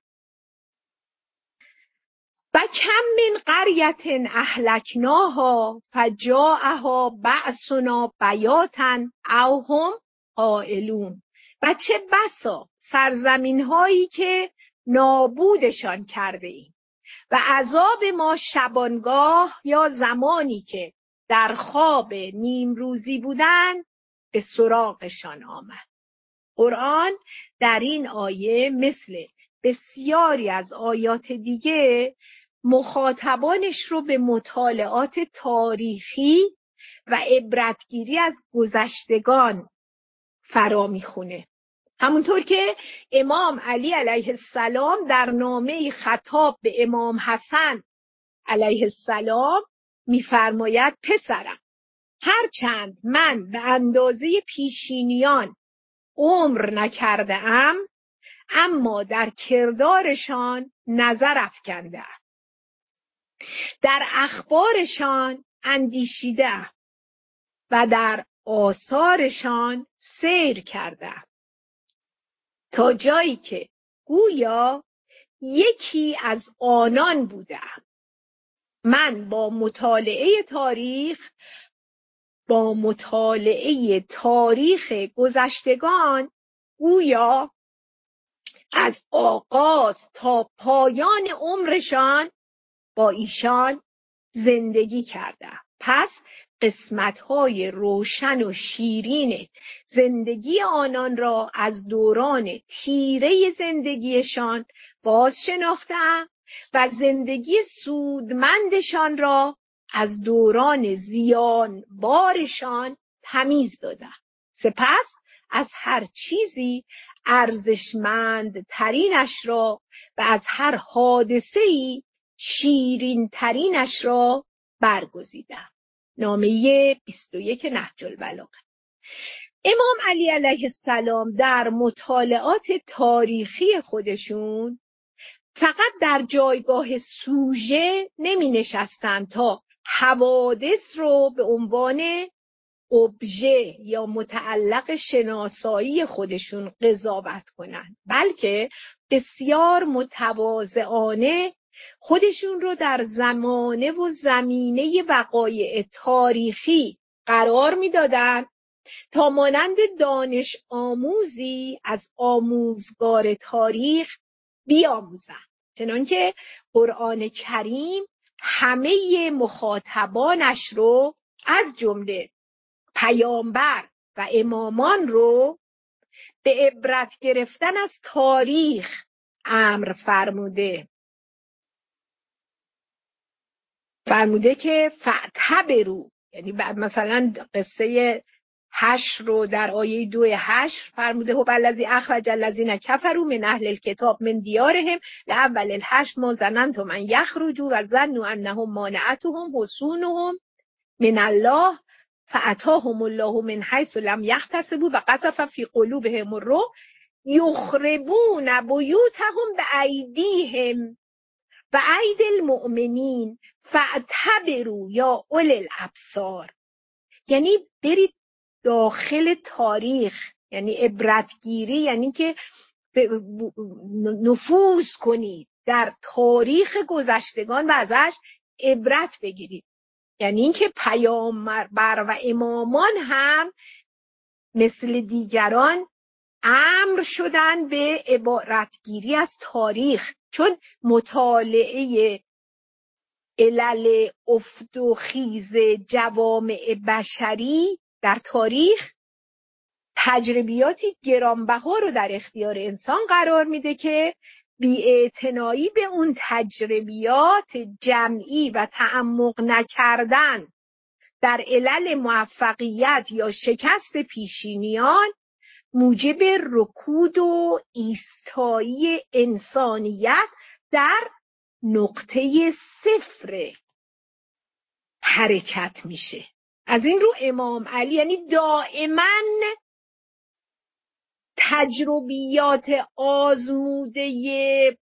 و کم من قریة اهلکناها فجاءها بأسنا بیاتا او هم قائلون. و چه بسا سرزمین هایی که نابودشان کرده ایم و عذاب ما شبانگاه یا زمانی که در خواب نیم روزی بودن به سراغشان آمد. قرآن در این آیه مثل بسیاری از آیات دیگه مخاطبانش رو به مطالعات تاریخی و عبرتگیری از گذشتگان فرا میخونه. همونطور که امام علی علیه السلام در نامه خطاب به امام حسن علیه السلام میفرماید: پسرم، هرچند من به اندازه پیشینیان عمر نکرده ام، اما در کردارشان نظر افکنده‌ام، در اخبارشان اندیشیده‌ام و در آثارشان سیر کرده‌ام، تا جایی که گویا یکی از آنان بودم. من با مطالعه تاریخ با مطالعه تاریخ گذشتگان گویا از آغاز تا پایان عمرشان با ایشان زندگی کردم. پس قسمت‌های روشن و شیرین زندگی آنان را از دوران تیره زندگیشان باز شناختم و زندگی سودمندشان را از دوران زیان بارشان تمیز دادم. سپس از هر چیزی ارزشمند ترینش را و از هر حادثه‌ای شیرین ترینش را برگزیدم. نامه بیست و یک نهج البلاغه. امام علی علیه السلام در مطالعات تاریخی خودشون فقط در جایگاه سوژه نمی نشستن تا حوادث رو به عنوان ابژه یا متعلق شناسایی خودشون قضاوت کنن، بلکه بسیار متواضعانه خودشون رو در زمانه و زمینه وقایع تاریخی قرار میدادن تا مانند دانش آموزی از آموزگار تاریخ بیاموزن. چنانکه قرآن کریم همه مخاطبانش رو از جمله پیامبر و امامان رو به عبرت گرفتن از تاریخ امر فرموده. فرموده که فاعتبروا، یعنی بعد مثلا قصه حشر رو در آیه دو حشر فرموده هو الذی اخرج الذین کفروا من اهل الکتاب من دیارهم لاول الحشر ما ظننتم ان یخرجوا و ظنوا انهم مانعتهم حصونهم من الله فاتاهم الله من حیث لم یحتسبوا و قذف فی قلوبهم الرعب یخربون بیوتهم بایدیهم و اید المؤمنین فاعتبروا یا اول الابصار. یعنی برید داخل تاریخ، یعنی عبرتگیری، یعنی که نفوذ کنید در تاریخ گذشتگان و ازش عبرت بگیرید. یعنی اینکه پیامبر و امامان هم مثل دیگران امر شدن به عبرتگیری از تاریخ، چون مطالعه علل افت و خیز جوامع بشری در تاریخ تجربیاتی گرانبها رو در اختیار انسان قرار میده که بی‌اعتنایی به اون تجربیات جمعی و تعمق نکردن در علل موفقیت یا شکست پیشینیان موجب رکود و ایستایی انسانیت در نقطه صفر حرکت میشه. از این رو امام علی یعنی دائما تجربیات آزموده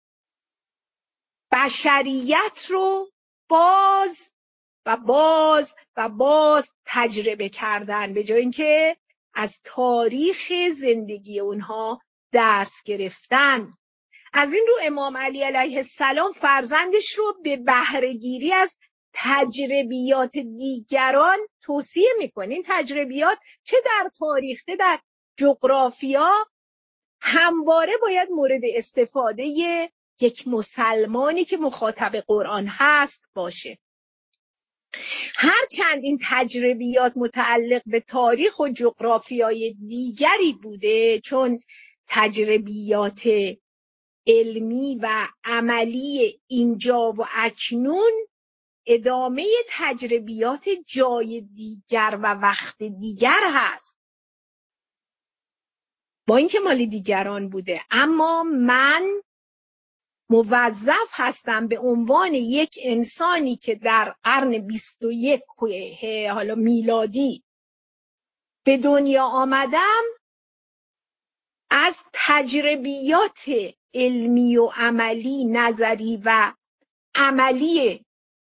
بشریت رو باز و باز و باز تجربه کردن، به جای اینکه از تاریخ زندگی اونها درس گرفتن. از این رو امام علی علیه السلام فرزندش رو به بهره‌گیری از تجربیات دیگران توصیه میکنه. این تجربیات چه در تاریخ چه در جغرافیا همواره باید مورد استفاده یک مسلمانی که مخاطب قرآن هست باشه. هرچند این تجربیات متعلق به تاریخ و جغرافیای دیگری بوده، چون تجربیات علمی و عملی اینجا و اکنون ادامه تجربیات جای دیگر و وقت دیگر هست، با اینکه مال دیگران بوده، اما من موظف هستم به عنوان یک انسانی که در قرن بیست و یک حالا میلادی به دنیا آمدم از تجربیات علمی و عملی، نظری و عملی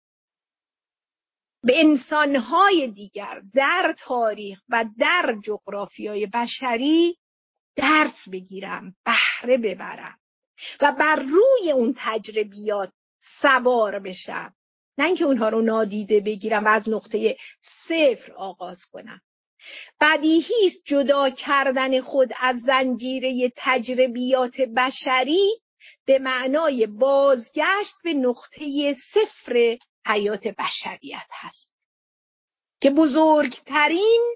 به انسانهای دیگر در تاریخ و در جغرافیای بشری درس بگیرم، بهره ببرم و بر روی اون تجربیات سوار بشم، نه اینکه اونها رو نادیده بگیرم و از نقطه صفر آغاز کنم. بدیهی است جدا کردن خود از زنجیره تجربیات بشری به معنای بازگشت به نقطه صفر حیات بشریت هست که بزرگترین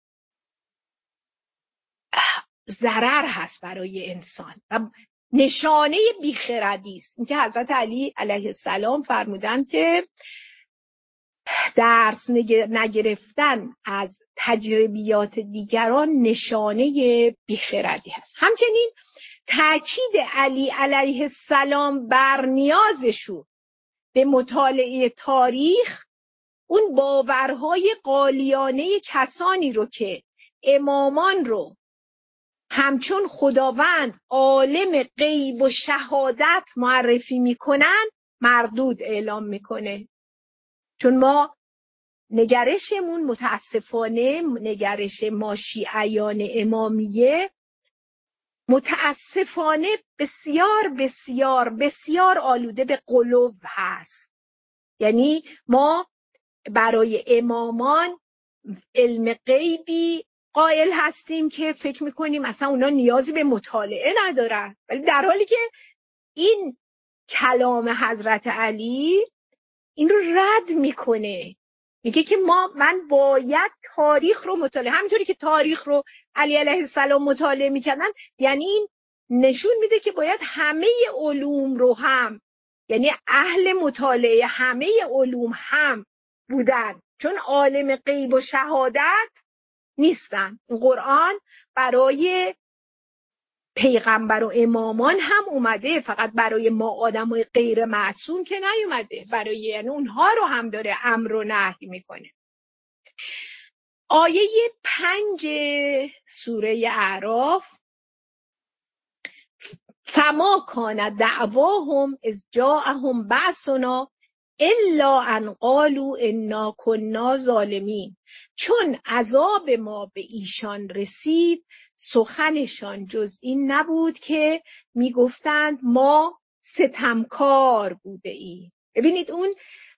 ضرر هست برای انسان و نشانه بیخردی است. اینکه حضرت علی علیه السلام فرمودند که درس نگرفتن از تجربیات دیگران نشانه بیخردی هست. همچنین تأکید علی علیه السلام بر نیازشون به مطالعه تاریخ اون باورهای قالیانه کسانی رو که امامان رو همچون خداوند عالم غیب و شهادت معرفی میکنن مردود اعلام میکنه. چون ما نگرشمون متاسفانه نگرش ما شیعیان امامیه متاسفانه بسیار بسیار بسیار آلوده به غلو هست. یعنی ما برای امامان علم غیبی قائل هستیم که فکر میکنیم اصلا اونا نیازی به مطالعه ندارن، ولی در حالی که این کلام حضرت علی این رو رد میکنه. میگه که ما من باید تاریخ رو مطالعه، همینطوری که تاریخ رو علی علیه السلام مطالعه میکردن، یعنی این نشون میده که باید همه علوم رو هم، یعنی اهل مطالعه همه علوم هم بودن، چون عالم غیب و شهادت نیستن. قرآن برای پیغمبر و امامان هم اومده، فقط برای ما آدمای غیر معصوم که نیومده، برای یعنی اونها رو هم داره امر و نهی میکنه. آیه پنج سوره اعراف: فما کان دعواهم اذ جاءهم بأسنا الا ان قالوا انا كنا ظالمین. چون عذاب ما به ایشان رسید سخنشان جز این نبود که میگفتند ما ستمکار بوده ایم. ببینید اون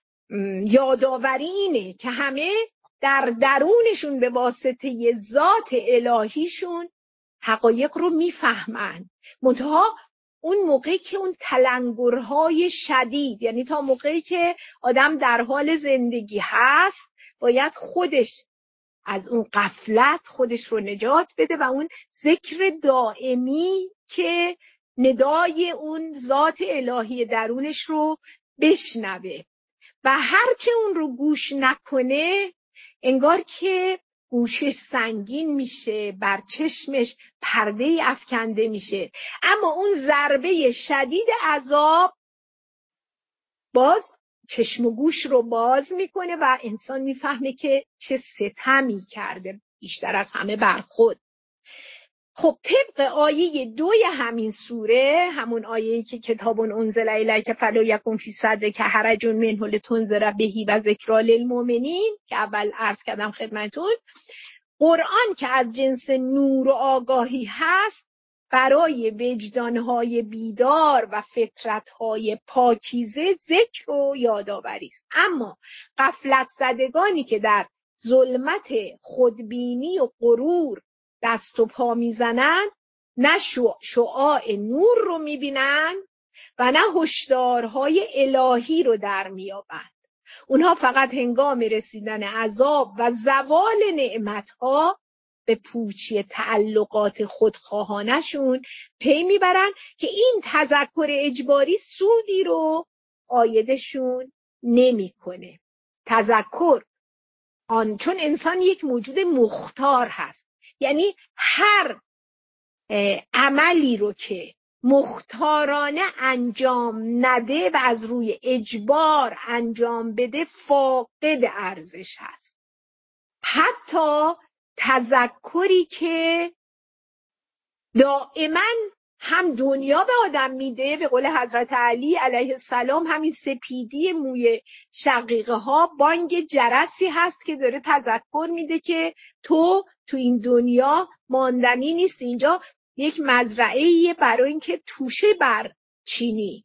یادآوری اینه که همه در درونشون به واسطه ذات الهیشون حقایق رو میفهمن، منتها اون موقعی که اون تلنگرهای شدید، یعنی تا موقعی که آدم در حال زندگی هست باید خودش از اون غفلت خودش رو نجات بده و اون ذکر دائمی که ندای اون ذات الهی درونش رو بشنوه و هرچه اون رو گوش نکنه انگار که گوشش سنگین میشه، بر چشمش پرده افکنده میشه. اما اون ضربه شدید عذاب باز چشم و گوش رو باز میکنه و انسان میفهمه که چه ستمی کرده، بیشتر از همه بر خود. خب طبق آیه دوی همین سوره، همون آیه‌ای که کتاب انزل الیک فلا یکن فی صدرک حرج منه لتنذر به و ذکری للمؤمنین که اول عرض کردم خدمتتون، قرآن که از جنس نور و آگاهی هست برای وجدانهای بیدار و فطرتهای پاکیزه ذکر و یادآوری است. اما غفلت زدگانی که در ظلمت خودبینی و غرور دست و پا میزنن نه شعاع نور رو میبینن و نه هشدارهای الهی رو در میابند. اونها فقط هنگام رسیدن عذاب و زوال نعمتها به پوچی تعلقات خودخواهانشون پی میبرن که این تذکر اجباری سودی رو عایدشون نمیکنه. تذکر آن چون انسان یک موجود مختار هست، یعنی هر عملی رو که مختارانه انجام نده و از روی اجبار انجام بده فاقد ارزش هست. حتی تذکری که دائما هم دنیا به آدم میده، به قول حضرت علی علیه السلام همین سپیدی موی شقیقه ها بانگ جرسی هست که داره تذکر میده که تو تو این دنیا ماندنی نیست، اینجا یک مزرعه‌ایه برای اینکه توشه بر چینی.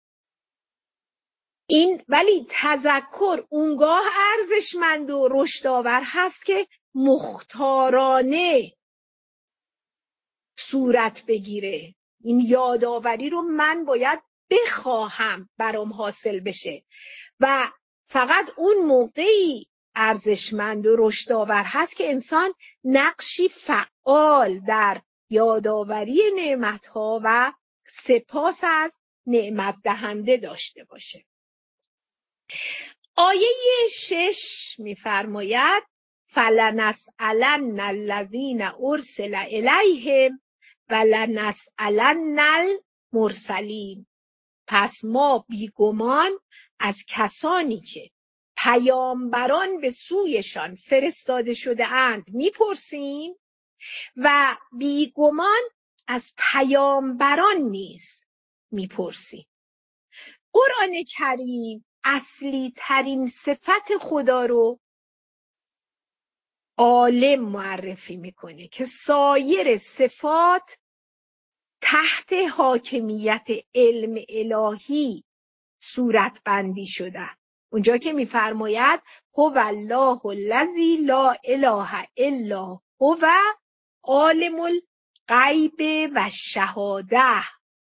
این ولی تذکر اونگاه ارزشمند و رشدآور هست که مختارانه صورت بگیره. این یادآوری رو من باید بخواهم برام حاصل بشه و فقط اون موقعی ارزشمند و رشدآور هست که انسان نقشی فعال در یادآوری نعمتها و سپاس از نعمت دهنده داشته باشه. آیه شش میفرماید فلنسألن الذین ارسل الیهم ولنسألن المرسلین. پس ما بیگمان از کسانی که پیامبران به سویشان فرستاده شده اند میپرسیم و بیگمان از پیامبران نیز میپرسیم. قرآن کریم اصلی ترین صفت خدا رو عالم معرفی میکنه که سایر صفات تحت حاکمیت علم الهی صورت بندی شده. اونجا که میفرماید هو الله الذی لا اله الا هو عالم الغیب و الشهاده،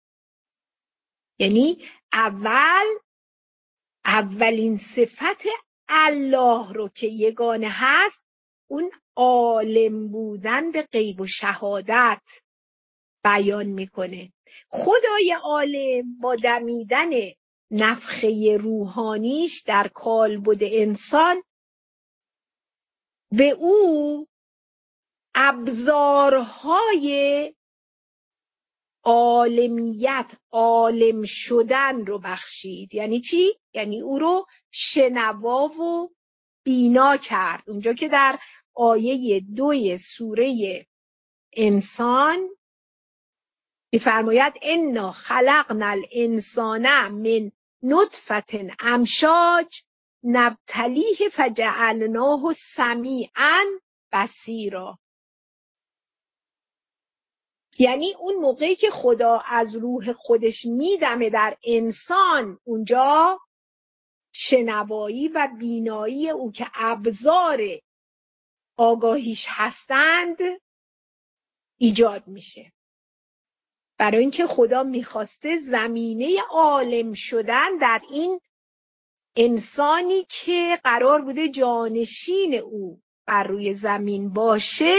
یعنی اول اولین صفت الله رو که یگانه هست اون عالم بودن به غیب و شهادت بیان میکنه. خدای عالم با دمیدن نفخه روحانیش در کالبد انسان به او ابزارهای عالمیت، عالم شدن رو بخشید. یعنی چی؟ یعنی او رو شنوا و بینا کرد. اونجا که در آیه دوی سوره انسان میفرماید انا خلقنا الانسان من نطفه امشاج نبتلیه فجعلناه سمیعا بصیرا. یعنی اون موقعی که خدا از روح خودش میدمه در انسان، اونجا شنوایی و بینایی او که ابزار آگاهیش هستند ایجاد میشه. برای اینکه خدا میخواسته زمینه عالم شدن در این انسانی که قرار بوده جانشین او بر روی زمین باشه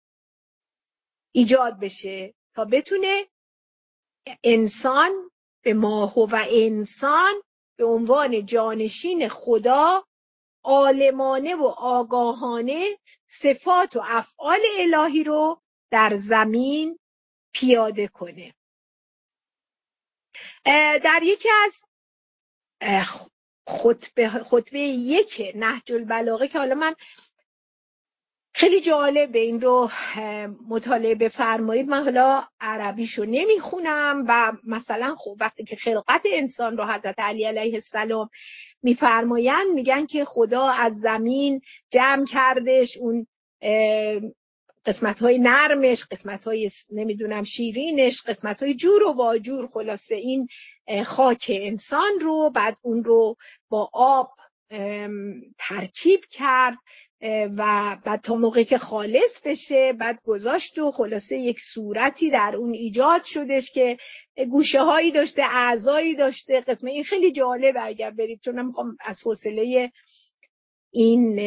ایجاد بشه تا بتونه انسان به ما و انسان به عنوان جانشین خدا عالمانه و آگاهانه صفات و افعال الهی رو در زمین پیاده کنه. در یکی از خطبه, خطبه یک نهج البلاغه که حالا من خیلی جالب این رو مطالعه بفرمایید، من حالا عربیشو نمیخونم و مثلا خب وقتی که خلقت انسان رو حضرت علی علیه السلام میفرمایند میگن که خدا از زمین جمع کردش اون قسمت‌های نرمش، قسمت‌های نمیدونم شیرینش، قسمت‌های جور و واجور، خلاصه این خاک انسان رو، بعد اون رو با آب ترکیب کرد و بعد تا موقعی که خالص بشه بعد گذاشت و خلاصه یک صورتی در اون ایجاد شدش که گوشه هایی داشته، اعضایی داشته. قسمه این خیلی جالب اگر برید، چون نمیخوام از حوصله این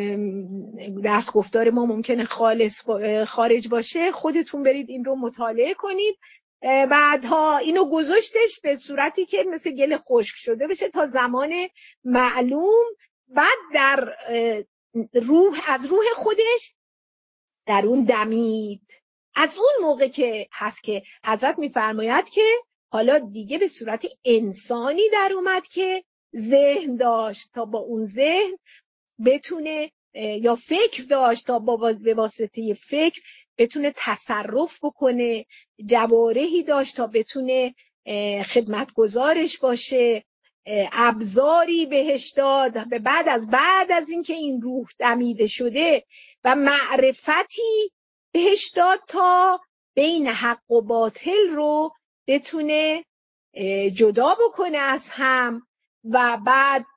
درس گفتار ما ممکنه خالص خارج باشه، خودتون برید این رو مطالعه کنید. بعدها اینو گذاشتش به صورتی که مثل گل خشک شده بشه تا زمان معلوم، بعد در روح از روح خودش در اون دمید. از اون موقع که هست که حضرت میفرماید که حالا دیگه به صورت انسانی در اومد که ذهن داشت تا با اون ذهن بتونه، یا فکر داشت تا با به واسطه فکر بتونه تصرف بکنه، جوارحی داشت تا بتونه خدمتگزارش باشه، ابزاری بهش داد. به بعد از بعد از اینکه این روح دمیده شده و معرفتی بهش داد تا بین حق و باطل رو بتونه جدا بکنه از هم، و بعد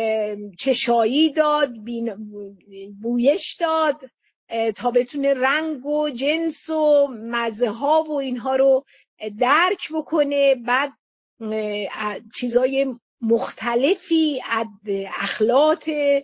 چشایی داد، بویش داد تا بتونه رنگ و جنس و مزه ها و اینها رو درک بکنه. بعد چیزای مختلفی، اخلاط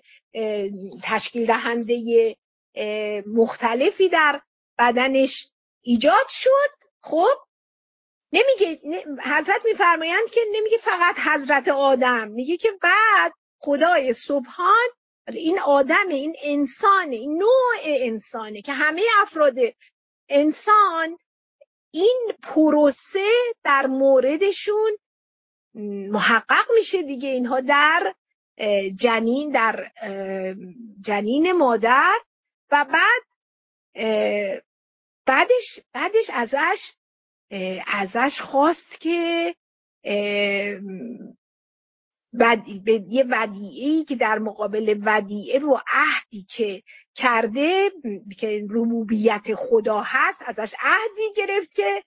تشکیل دهنده مختلفی در بدنش ایجاد شد. خب نمیگه، حضرت میفرمایند که نمیگه فقط حضرت آدم، میگه که بعد خدای سبحان این آدم، این انسان، این نوع انسانه که همه افراد انسان این پروسه در موردشون محقق میشه دیگه. اینها در جنین در جنین مادر و بعد بعدش بعدش ازش ازش خواست که ودی به یه ودیعه‌ای که در مقابل ودیعه و عهدی که کرده که ربوبیت خدا هست ازش عهدی گرفت که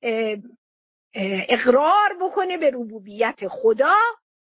اقرار بکنه به ربوبیت خدا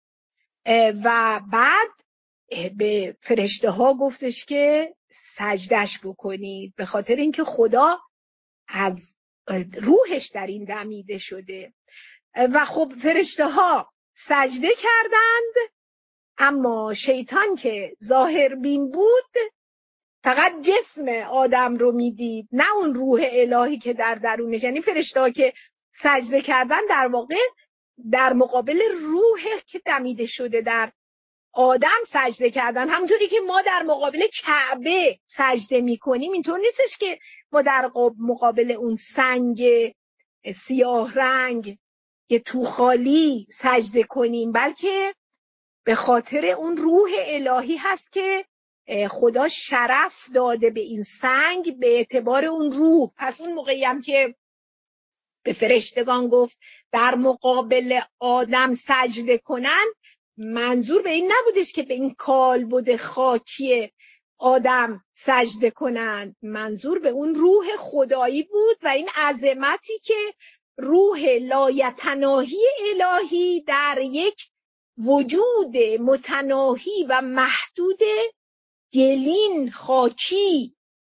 و بعد به فرشته ها گفتش که سجدش بکنید به خاطر اینکه خدا از روحش در این دمیده شده و خب فرشته ها سجده کردند، اما شیطان که ظاهر بین بود فقط جسم آدم رو میدید نه اون روح الهی که در درونش. یعنی فرشته ها که سجده کردن در واقع در مقابل روح که دمیده شده در آدم سجده کردن، همونطوری که ما در مقابل کعبه سجده میکنیم. اینطور نیستش که ما در مقابل اون سنگ سیاه رنگ که تو خالی سجده کنیم، بلکه به خاطر اون روح الهی هست که خدا شرف داده به این سنگ به اعتبار اون روح. پس اون موقعی هم که به فرشتگان گفت در مقابل آدم سجده کنن، منظور به این نبودش که به این کالبد خاکی آدم سجده کنن، منظور به اون روح خدایی بود و این عظمتی که روح لایتناهی الهی در یک وجود متناهی و محدود گلین خاکی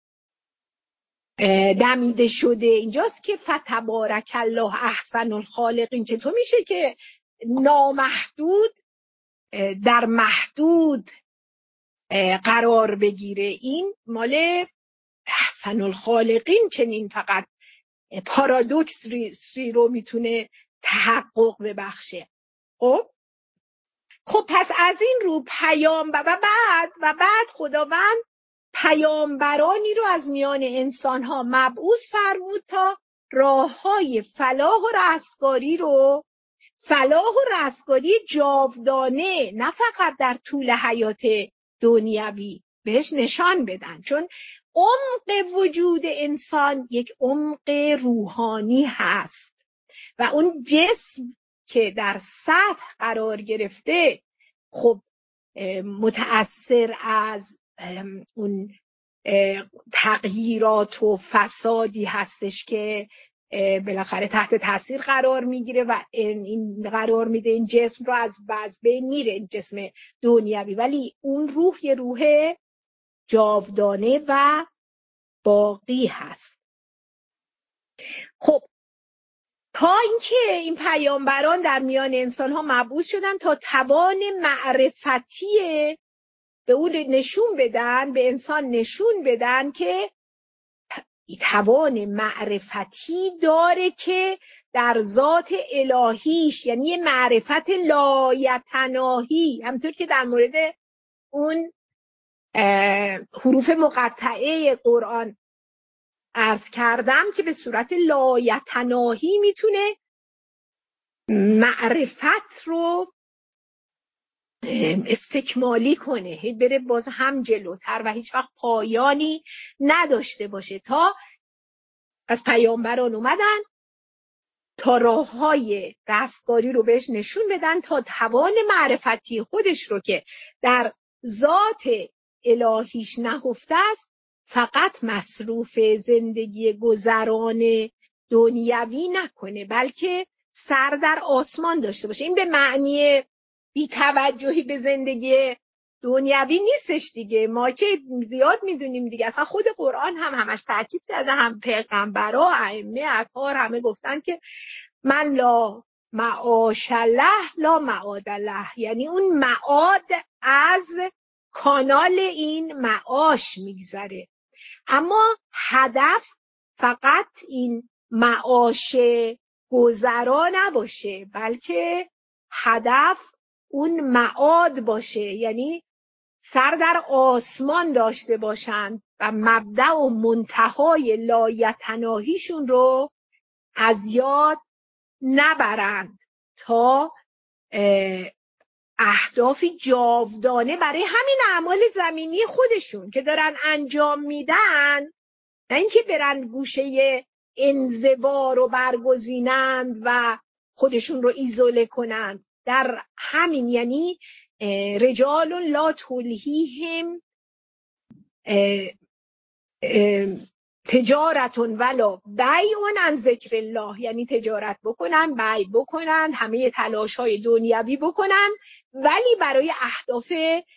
دمیده شده. اینجاست که فتبارک الله احسن الخالقین. چطور میشه که نامحدود در محدود قرار بگیره؟ این مال احسن الخالقین چنین فقط پارادوکسی رو میتونه تحقق ببخشه. خب خب پس از این رو پیام و بعد و بعد خداوند پیامبرانی رو از میان انسان‌ها مبعوث فرمود تا راه‌های فلاح و رستگاری رو، فلاح و رستگاری جاودانه، نه فقط در طول حیات دنیوی، بهش نشان بدن. چون عمق وجود انسان یک عمق روحانی هست و اون جسم که در سطح قرار گرفته خب متأثر از اون تغییرات و فسادی هستش که بالاخره تحت تاثیر قرار میگیره و این قرار میده این جسم رو از باز بین میره، این جسم دنیوی، ولی اون روح یه روح جاودانه و باقی هست. خب تا اینکه این پیامبران در میان انسان ها مبعوث شدن تا توان معرفتی به اون نشون بدن، به انسان نشون بدن که توان معرفتی داره که در ذات الهیش، یعنی معرفت لایتناهی، همونطور که در مورد اون حروف مقطعه قرآن عرض کردم که به صورت لایتناهی میتونه معرفت رو استکمالی کنه، بره باز هم جلوتر و هیچ وقت پایانی نداشته باشه. تا از پیامبران اومدن تا راههای رستگاری رو بهش نشون بدن تا توان معرفتی خودش رو که در ذات الهیش نهفته است فقط مصروف زندگی گذران دنیوی نکنه، بلکه سر در آسمان داشته باشه. این به معنی بی توجهی به زندگی دنیوی نیستش دیگه، ما که زیاد میدونیم دیگه، اصلا خود قرآن هم همش تاکید کرده، هم پیغمبرا، ائمه، اطهار همه گفتن که من لا معاش له لا معاد له، یعنی اون معاد از کانال این معاش میگذره، اما هدف فقط این معاش گذرا نباشه، بلکه هدف اون معاد باشه، یعنی سر در آسمان داشته باشند و مبدأ و منتهای لایتناهیشون رو از یاد نبرند تا اهدافی جاودانه برای همین اعمال زمینی خودشون که دارن انجام میدن، نه اینکه برن گوشه انزوا رو برگزینند و خودشون رو ایزوله کنند. در همین یعنی رجال لا تلهیهم تجارتون ولا بیعون عن ذکر الله، یعنی تجارت بکنن، بیع بکنن، همه تلاش های دنیوی بکنن ولی برای اهداف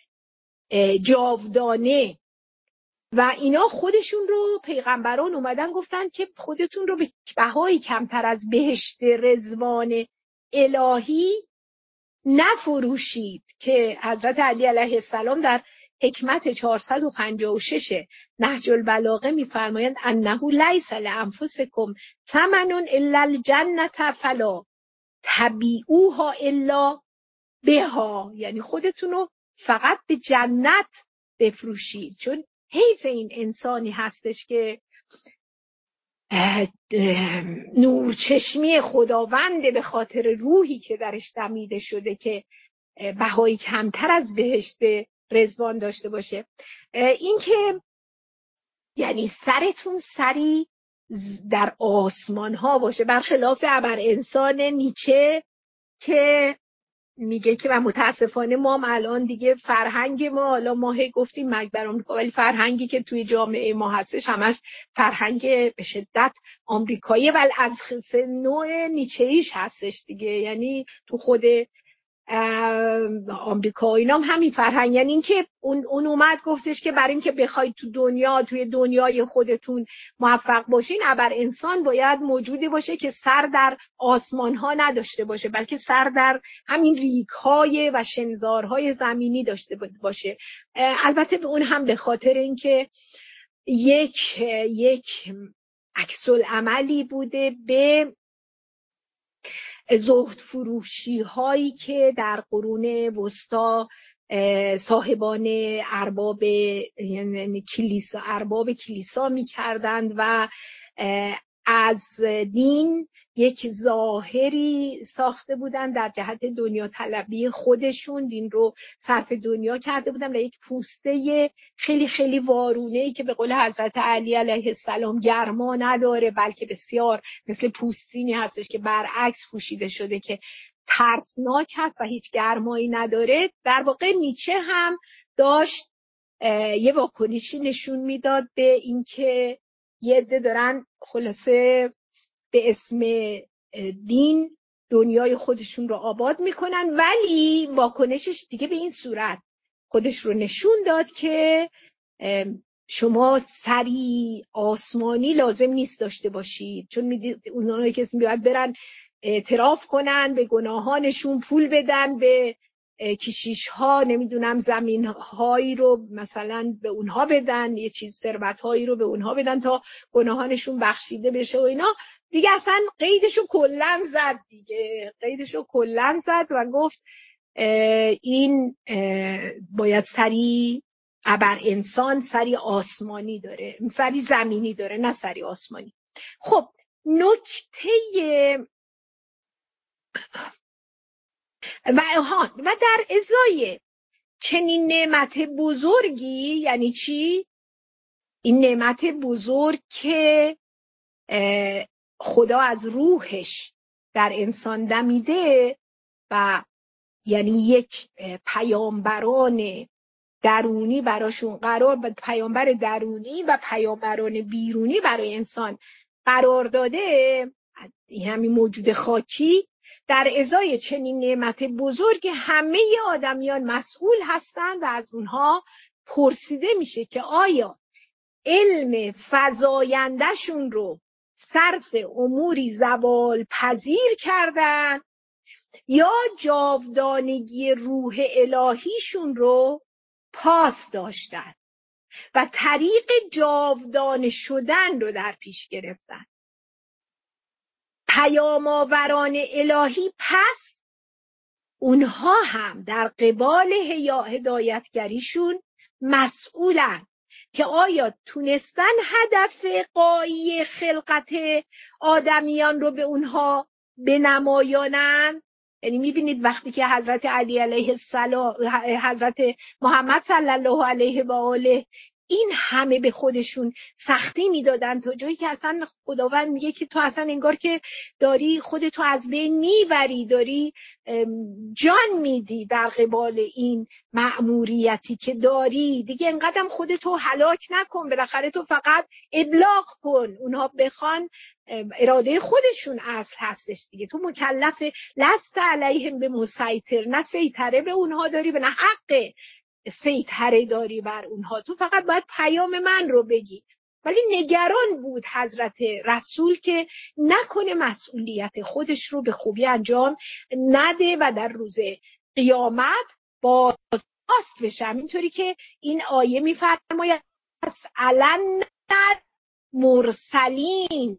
جاودانه. و اینا خودشون رو پیغمبران اومدن گفتن که خودتون رو به بهای کمتر از بهشت رضوان الهی نفروشید، که حضرت علی علیه السلام در حکمت چهارصد و پنجاه و شش نهج البلاغه میفرمایند انه لیس لانفسکم ثمن الا الجنه فلا تبیعوها الا بها، یعنی خودتون رو فقط به جنت بفروشید. چون حیف این انسانی هستش که نورچشمی خداونده به خاطر روحی که درش دمیده شده که بهایی کمتر از بهشت رضوان داشته باشه. این که یعنی سرتون سری در آسمان ها باشه، برخلاف ابر انسان نیچه که میگه که و متاسفانه ما هم الان دیگه فرهنگ ما، حالا ما هی گفتیم مرگ بر آمریکا، ولی فرهنگی که توی جامعه ما هستش همش فرهنگ به شدت آمریکایی ولی از نوع نیچه‌ایش هستش دیگه. یعنی تو خود آمریکا اینا هم همین فرهنگ، یعنی این که اون, اون اومد گفتش که برای این که بخواید تو دنیا توی دنیای خودتون موفق باشین، ابر انسان باید موجودی باشه که سر در آسمان ها نداشته باشه بلکه سر در همین ریگ های و شنزارهای زمینی داشته باشه. البته به اون هم به خاطر اینکه یک یک عکس العملی بوده به زهد فروشی هایی که در قرون وسطا صاحبان ارباب یعنی کلیسا ارباب کلیسا می‌کردند و از دین یک ظاهری ساخته بودن در جهت دنیا طلبی خودشون، دین رو صرف دنیا کرده بودن و یک پوسته خیلی خیلی وارونه‌ای که به قول حضرت علی علیه السلام گرما نداره بلکه بسیار مثل پوستینی هستش که برعکس پوشیده شده که ترسناک هست و هیچ گرمایی نداره. در واقع نیچه هم داشت یه واکنشی نشون میداد به اینکه یه عده دارن خلاصه به اسم دین دنیای خودشون رو آباد میکنن، ولی واکنشش دیگه به این صورت خودش رو نشون داد که شما سری آسمانی لازم نیست داشته باشید، چون میدید اونایی که باید برن اعتراف کنن به گناهانشون، پول بدن به کشیش ها، نمیدونم زمین هایی رو مثلا به اونها بدن، یه چیز ثروت هایی رو به اونها بدن تا گناهانشون بخشیده بشه و اینا. دیگه اصلا قیدشو کلن زد دیگه قیدشو کلن زد و گفت این باید سری ابر انسان سری آسمانی داره، سری زمینی داره نه سری آسمانی. خب نکته و و در ازای چنین نعمت بزرگی، یعنی چی؟ این نعمت بزرگ که خدا از روحش در انسان دمیده و یعنی یک پیامبران درونی براشون قرار، پیامبر درونی و پیامبران بیرونی برای انسان قرار داده، این همین موجود خاکی در ازای چنین نعمت بزرگ همه آدمیان مسئول هستند و از اونها پرسیده میشه که آیا علم فزاینده‌شون رو صرف اموری زوال پذیر کردن یا جاودانگی روح الهیشون رو پاس داشتن و طریق جاودانه شدن رو در پیش گرفتن. پیام‌آوران الهی پس اونها هم در قبال هدایتگریشون مسئولن که آیا تونستن هدف غایی خلقت آدمیان رو به اونها بنمایانن یعنی میبینید وقتی که حضرت علی علیه السلام، حضرت محمد صلی الله علیه و آله این همه به خودشون سختی میدادن تا جایی که اصلا خداوند میگه که تو اصلا انگار که داری خودتو از بین میبری، داری جان میدی در قبال این مأموریتی که داری، دیگه انقدرم خودتو هلاک نکن، بالاخره تو فقط ابلاغ کن، اونها بخوان اراده خودشون اصل هستش دیگه، تو مکلف لست علیهم به مسیطر، نه سیطره به اونها داری و نه حق سیطره داری بر اونها، تو فقط باید پیام من رو بگی. ولی نگران بود حضرت رسول که نکنه مسئولیت خودش رو به خوبی انجام نده و در روز قیامت بازخواست بشه. اینطوری که این آیه میفرماید اسألن مرسلین،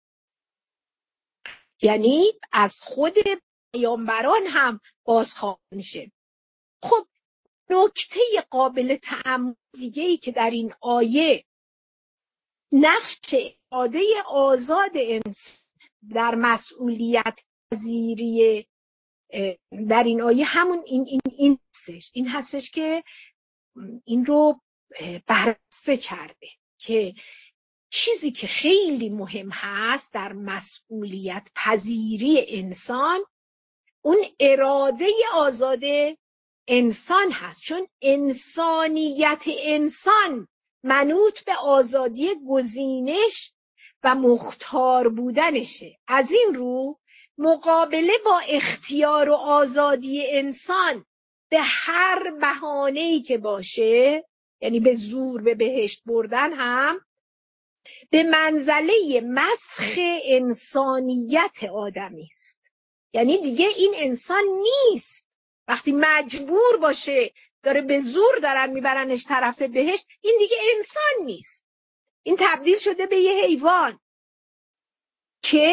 یعنی از خود پیامبران هم بازخواست میشه. خب نکته قابل تأمل دیگه‌ای که در این آیه نقش اراده آزاد انسان در مسئولیت پذیری در این آیه همون این این این هستش این هستش که این رو بررسی کرده که چیزی که خیلی مهم هست در مسئولیت پذیری انسان اون اراده آزاد انسان هست، چون انسانیت انسان منوط به آزادی گزینش و مختار بودنشه. از این رو مقابله با اختیار و آزادی انسان به هر بهانه‌ای که باشه، یعنی به زور به بهشت بردن، هم به منزله مسخ انسانیت آدمی است. یعنی دیگه این انسان نیست. وقتی مجبور باشه داره به زور دارن میبرنش طرف بهشت، این دیگه انسان نیست، این تبدیل شده به یه حیوان که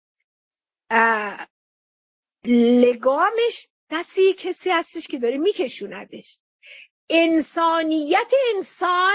لگامش دستی کسی هستش که داره میکشوندش. انسانیت انسان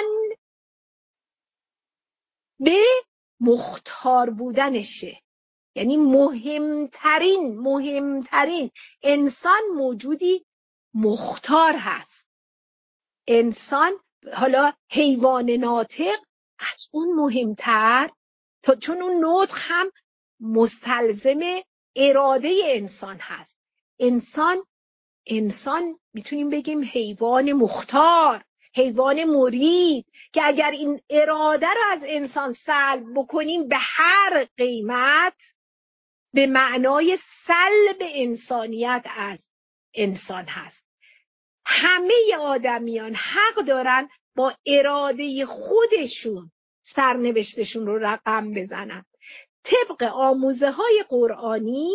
به مختار بودنشه، یعنی مهمترین مهمترین انسان موجودی مختار هست. انسان، حالا حیوان ناطق از اون مهمتر، تا چون اون نطق هم مستلزم اراده انسان هست. انسان انسان میتونیم بگیم حیوان مختار، حیوان مرید، که اگر این اراده رو از انسان سلب بکنیم به هر قیمت، به معنای سلب انسانیت از انسان هست. همه آدمیان حق دارن با اراده خودشون سرنوشتشون رو رقم بزنن. طبق آموزه های قرآنی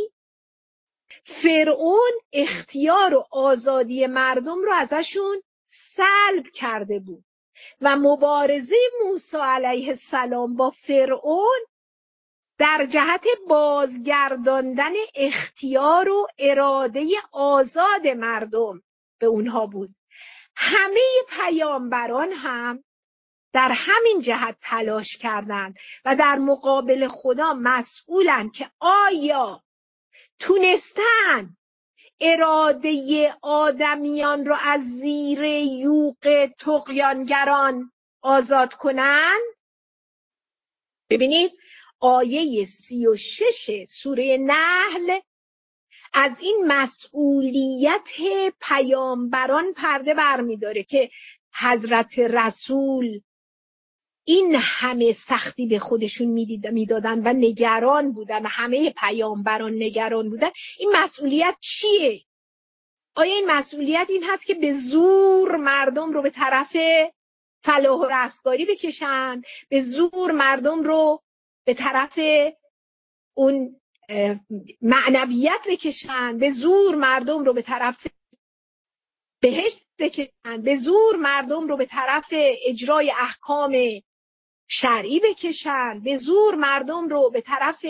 فرعون اختیار و آزادی مردم رو ازشون سلب کرده بود و مبارزه موسی علیه السلام با فرعون در جهت بازگرداندن اختیار و اراده آزاد مردم به اونها بود. همه پیامبران هم در همین جهت تلاش کردند و در مقابل خدا مسئولن که آیا تونستن اراده آدمیان رو از زیر یوغ طغیانگران آزاد کنن؟ ببینید آیه سی و شش سوره نحل از این مسئولیت پیامبران پرده برمی‌داره که حضرت رسول این همه سختی به خودشون میدادن و نگران بودن و همه پیامبران نگران بودن. این مسئولیت چیه؟ آیا این مسئولیت این هست که به زور مردم رو به طرف فلاح و رستگاری بکشن، به زور مردم رو به طرف اون معنویت بکشن، به زور مردم رو به طرف بهشت بکشن، به زور مردم رو به طرف اجرای احکام شرعی بکشن، به زور مردم رو به طرف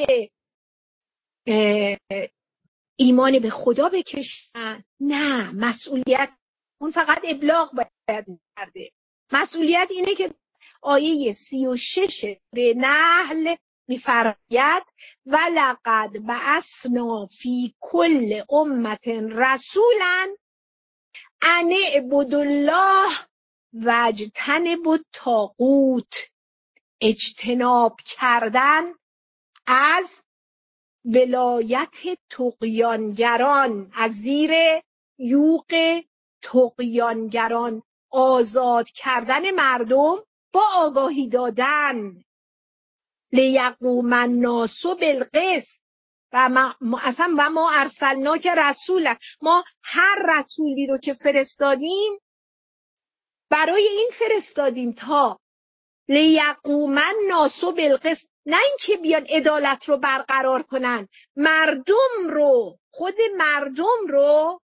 ایمان به خدا بکشن؟ نه، مسئولیت اون فقط ابلاغ باید کرده. مسئولیت اینه که آیه سی و شش سوره نحل می‌فرماید ولقد بعثنا فی کل امة رسولا ان اعبدوا الله واجتنبوا الطاغوت. اجتناب کردن از ولایت طغیانگران، از زیر یوغ طغیانگران آزاد کردن مردم با آگاهی دادن. لیقوم الناس بالقسط و ما اصلا و ما ارسلناک رسولا، ما هر رسولی رو که فرستادیم برای این فرستادیم تا لیقوم الناس بالقسط، نه اینکه بیان عدالت رو برقرار کنن، مردم رو، خود مردم رو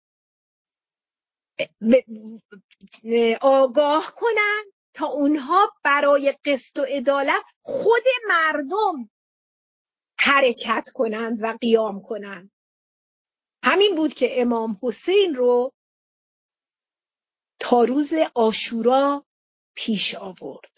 آگاه کنن تا اونها برای قسط و عدالت خود مردم حرکت کنند و قیام کنند. همین بود که امام حسین رو تا روز عاشورا پیش آورد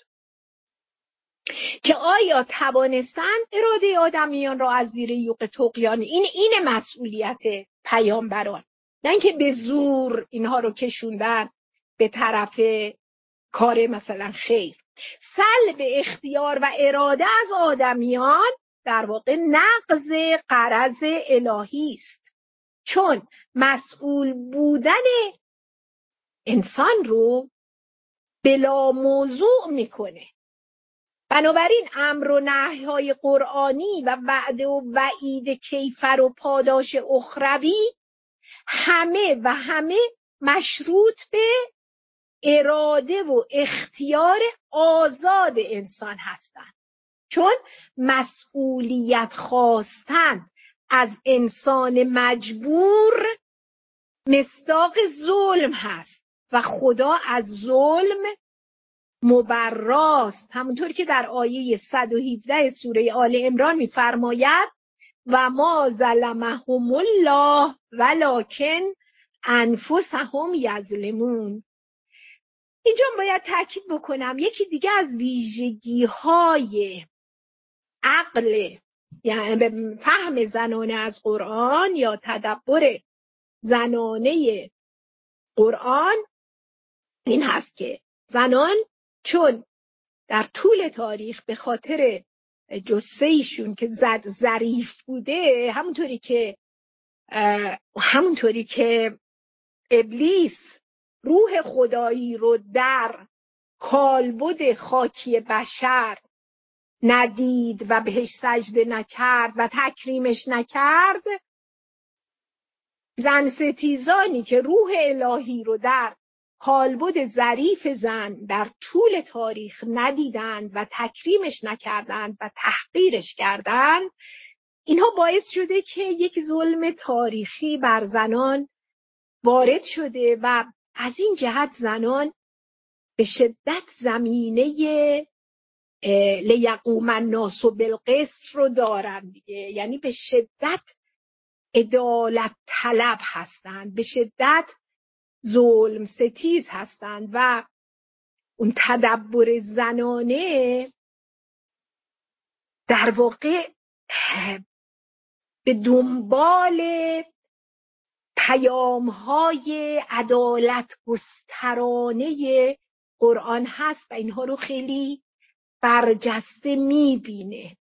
که آیا توانستن اراده آدمیان را از زیر یوغ طغیان، این این مسئولیت پیامبران، نه اینکه به زور اینها رو کشوندن به طرف کار مثلا خیر. سلب اختیار و اراده از آدمیان در واقع نقض غرض الهی است، چون مسئول بودن انسان رو بلا موضوع میکنه. بنابراین امر و نهی‌های قرآنی و وعده و وعید کیفر و پاداش اخروی همه و همه مشروط به اراده و اختیار آزاد انسان هستند، چون مسئولیت خواستن از انسان مجبور مصداق ظلم هست و خدا از ظلم مبراست. همونطور که در آیه صد و هجده سوره آل عمران می‌فرماید و ما ظلمهم الله ولکن انفسهم یظلمون. اینجا باید تاکید بکنم یکی دیگه از ویژگی‌های عقل، یعنی فهم زنانه از قرآن یا تدبر زنانه قرآن، این هست که زنان چون در طول تاریخ به خاطر جثه ایشون که زد ظریف بوده، همونطوری که همونطوری که ابلیس روح خدایی رو در کالبد خاکی بشر ندید و بهش سجده نکرد و تکریمش نکرد، زن ستیزانی که روح الهی رو در کالبد ظریف زن در طول تاریخ ندیدند و تکریمش نکردند و تحقیرش کردند، اینها باعث شده که یک ظلم تاریخی بر زنان وارد شده و از این جهت زنان به شدت زمینه لیقوم الناس بالقسط رو دارند دیگه، یعنی به شدت عدالت طلب هستند، به شدت ظلم ستیز هستند و اون تدبر زنانه در واقع به دنبال پیام‌های عدالت گسترانه قرآن هست و اینها رو خیلی برجسته می‌بینه.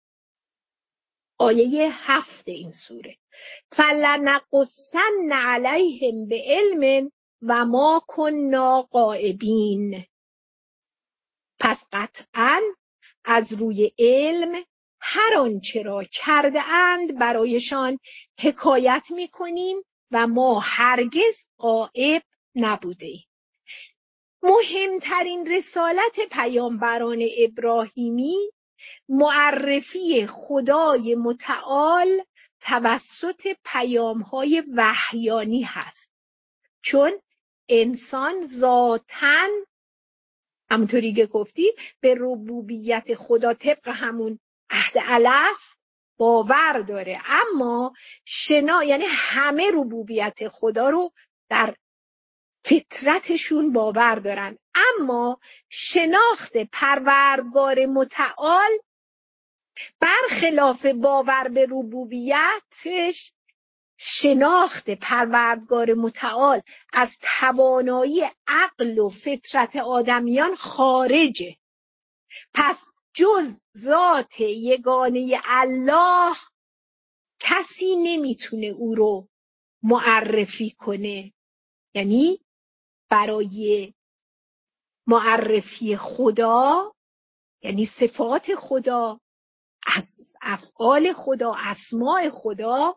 آیه هفت این سوره فلنقصن علیهم بعلم و ما کنا غائبین، پس قطعاً از روی علم هر آنچه را کرده اند برایشان حکایت می‌کنیم و ما هرگز غائب نبودیم. مهمترین رسالت پیامبران ابراهیمی معرفی خدای متعال توسط پیام‌های وحیانی هست، چون انسان ذاتاً همونطوری که گفتی به ربوبیت خدا طبق همون عهد الست باور داره، اما شنا یعنی همه ربوبیت خدا رو در فطرتشون باور دارن، اما شناخت پروردگار متعال برخلاف باور به ربوبیتش، شناخت پروردگار متعال از توانایی عقل و فطرت آدمیان خارجه. پس جز ذات یگانه الله کسی نمیتونه او رو معرفی کنه. یعنی برای معرفی خدا، یعنی صفات خدا، افعال خدا، اسماء خدا،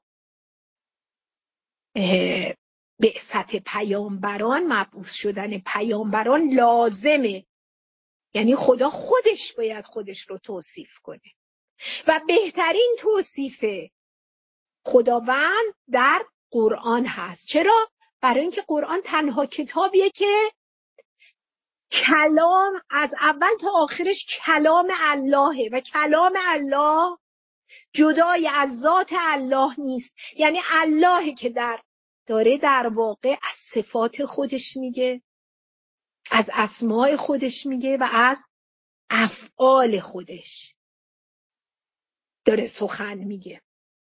بعثت پیامبران، مبعوث شدن پیامبران لازمه. یعنی خدا خودش باید خودش رو توصیف کنه و بهترین توصیف خداوند در قرآن هست. چرا؟ برای اینکه قرآن تنها کتابیه که کلام از اول تا آخرش کلام اللهه و کلام الله جدای از ذات الله نیست. یعنی الله که در داره در واقع از صفات خودش میگه، از اسماء خودش میگه و از افعال خودش داره سخن میگه.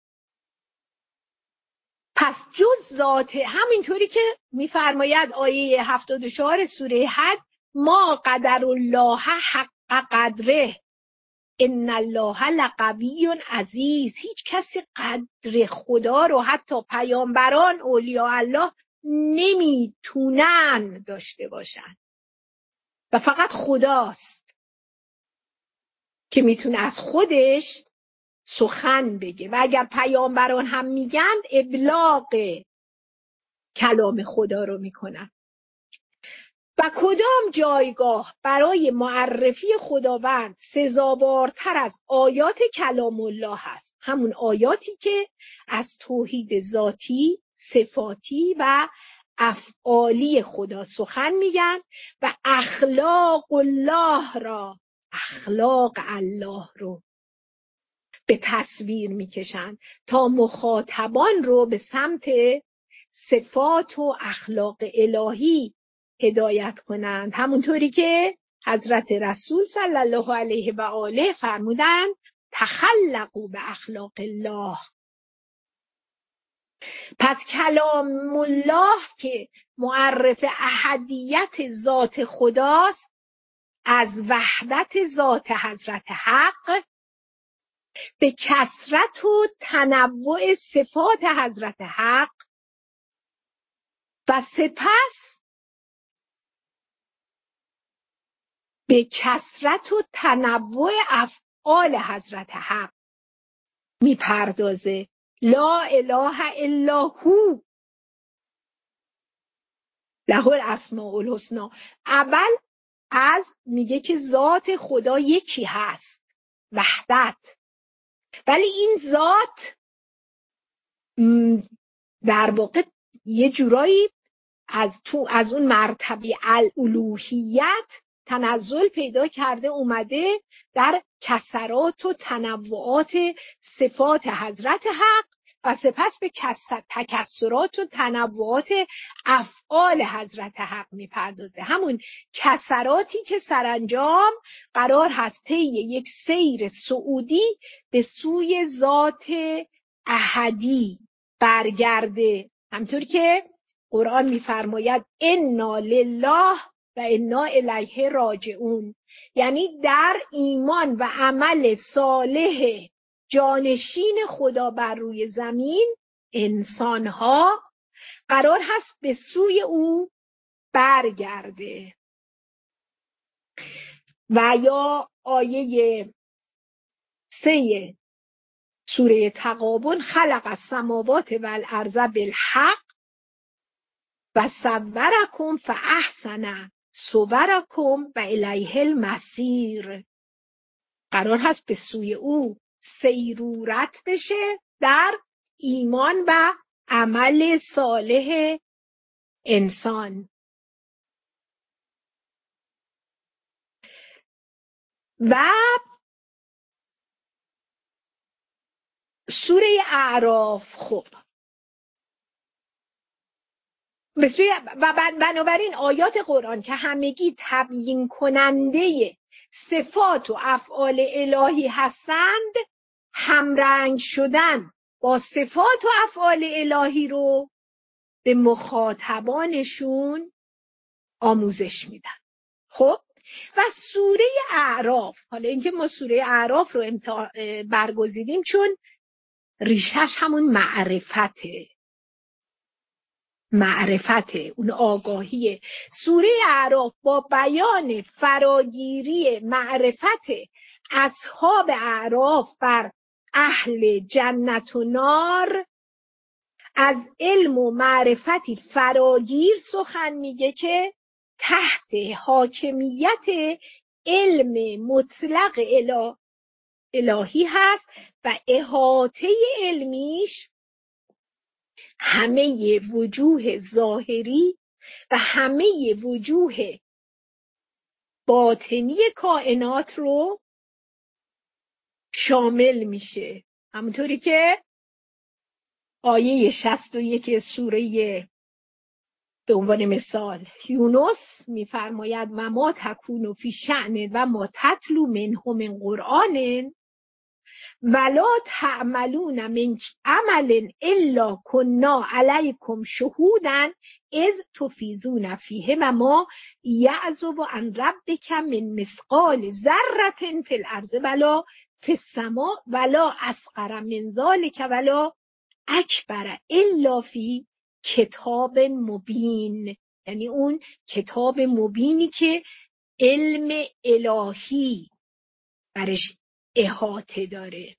پس جز ذات، همینطوری که میفرماید آیه هفتاد و چهار سوره حج، ما قدر الله حق قدره ان الله لقوی عزیز. هیچ کسی قدر خدا رو، حتی پیامبران اولیاء الله، نمیتونن داشته باشن و فقط خداست که میتونه از خودش سخن بگه و اگر پیامبران هم میگن ابلاغ کلام خدا رو میکنن. و کدام جایگاه برای معرفی خداوند سزاوارتر از آیات کلام الله هست؟ همون آیاتی که از توحید ذاتی، صفاتی و افعالی خدا سخن میگن و اخلاق الله را، اخلاق الله رو به تصویر میکشن تا مخاطبان رو به سمت صفات و اخلاق الهی هدایت کنند. همونطوری که حضرت رسول صلی الله علیه و آله فرمودند تخلقوا به اخلاق الله. پس کلام الله که معرف احدیت ذات خداست، از وحدت ذات حضرت حق به کثرت و تنوع صفات حضرت حق و سپس به کثرت و تنوع افعال حضرت حق میپردازه. لا اله الا هو له الاسماء الحسنی. اول از میگه که ذات خدا یکی هست، وحدت، ولی این ذات در واقع یه جورایی از تو از اون مرتبه الالوهیت تنزل پیدا کرده، اومده در کثرات و تنوعات صفات حضرت حق و سپس به تکثرات و تنوعات افعال حضرت حق میپردازه. همون کثراتی که سرانجام قرار هست طی یک سیر صعودی به سوی ذات احدی برگرده. همطور که قرآن میفرماید انا لله و انا الیه راجعون. یعنی در ایمان و عمل صالح جانشین خدا بر روی زمین، انسانها قرار هست به سوی او برگرده. و یا آیه سه سوره تغابن خلق السماوات والارض بالحق و صورکم فاحسن صورکم و الیه المصیر. قرار هست به سوی او سیرورت بشه در ایمان و عمل صالح انسان. و سوره اعراف، خب و بنابراین آیات قرآن که همگی تبیین کننده صفات و افعال الهی هستند، همرنگ شدن با صفات و افعال الهی رو به مخاطبانشون آموزش میدن. خب و سوره اعراف، حالا اینکه ما سوره اعراف رو امتح... برگزیدیم چون ریشش همون معرفته، معرفته اون آگاهیه. سوره اعراف با بیان فراگیری معرفت اصحاب اعراف بر اهل جنت و نار، از علم و معرفتی فراگیر سخن میگه که تحت حاکمیت علم مطلق اله... الهی هست و احاطه علمیش همه وجوه ظاهری و همه وجوه باطنی کائنات رو شامل میشه. همونطوری که آیه شصت و یک سوره به عنوان مثال یونس میفرماید و ما تکون فی شأن و ما تتلو منه من قرآن ولا تعملون من عمل الا کنا علیکم شهودا اذ تفیضون فیه و ما یعزب عن ربک من مثقال ذره فی الارض ولا فی السماء ولا اصغر من ذلک ولا اکبر الا فی کتاب مبین. یعنی اون کتاب مبینی که علم الهی برش احاطه داره.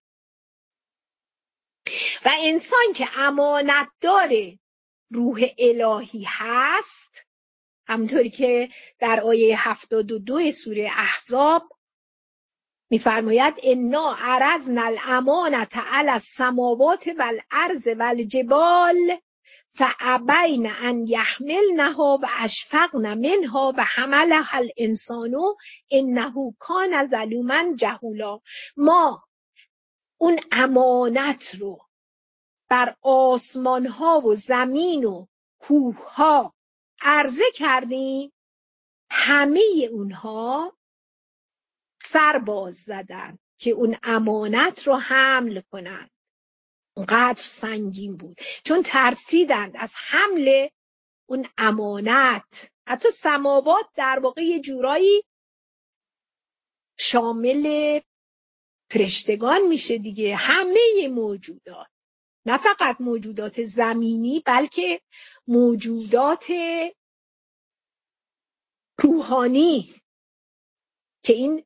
و انسان که امانت داره روح الهی هست، همونطوری که در آیه هفتاد و دو سوره احزاب میفرماید انا عرضنا الامانة علی السماوات والارض والجبال فابین ان یحملنها و اشفقن منها و حملها الانسان انه کان ظلوما جهولا. ما اون امانت رو بر آسمان ها و زمین و کوه ها عرضه کردیم، همه اونها سر باز زدن که اون امانت رو حمل کنند. اونقدر سنگین بود چون ترسیدند از حمل اون امانت. حتی سماوات در واقع یه جورایی شامل فرشتگان میشه دیگه، همه موجودات، نه فقط موجودات زمینی بلکه موجودات روحانی که این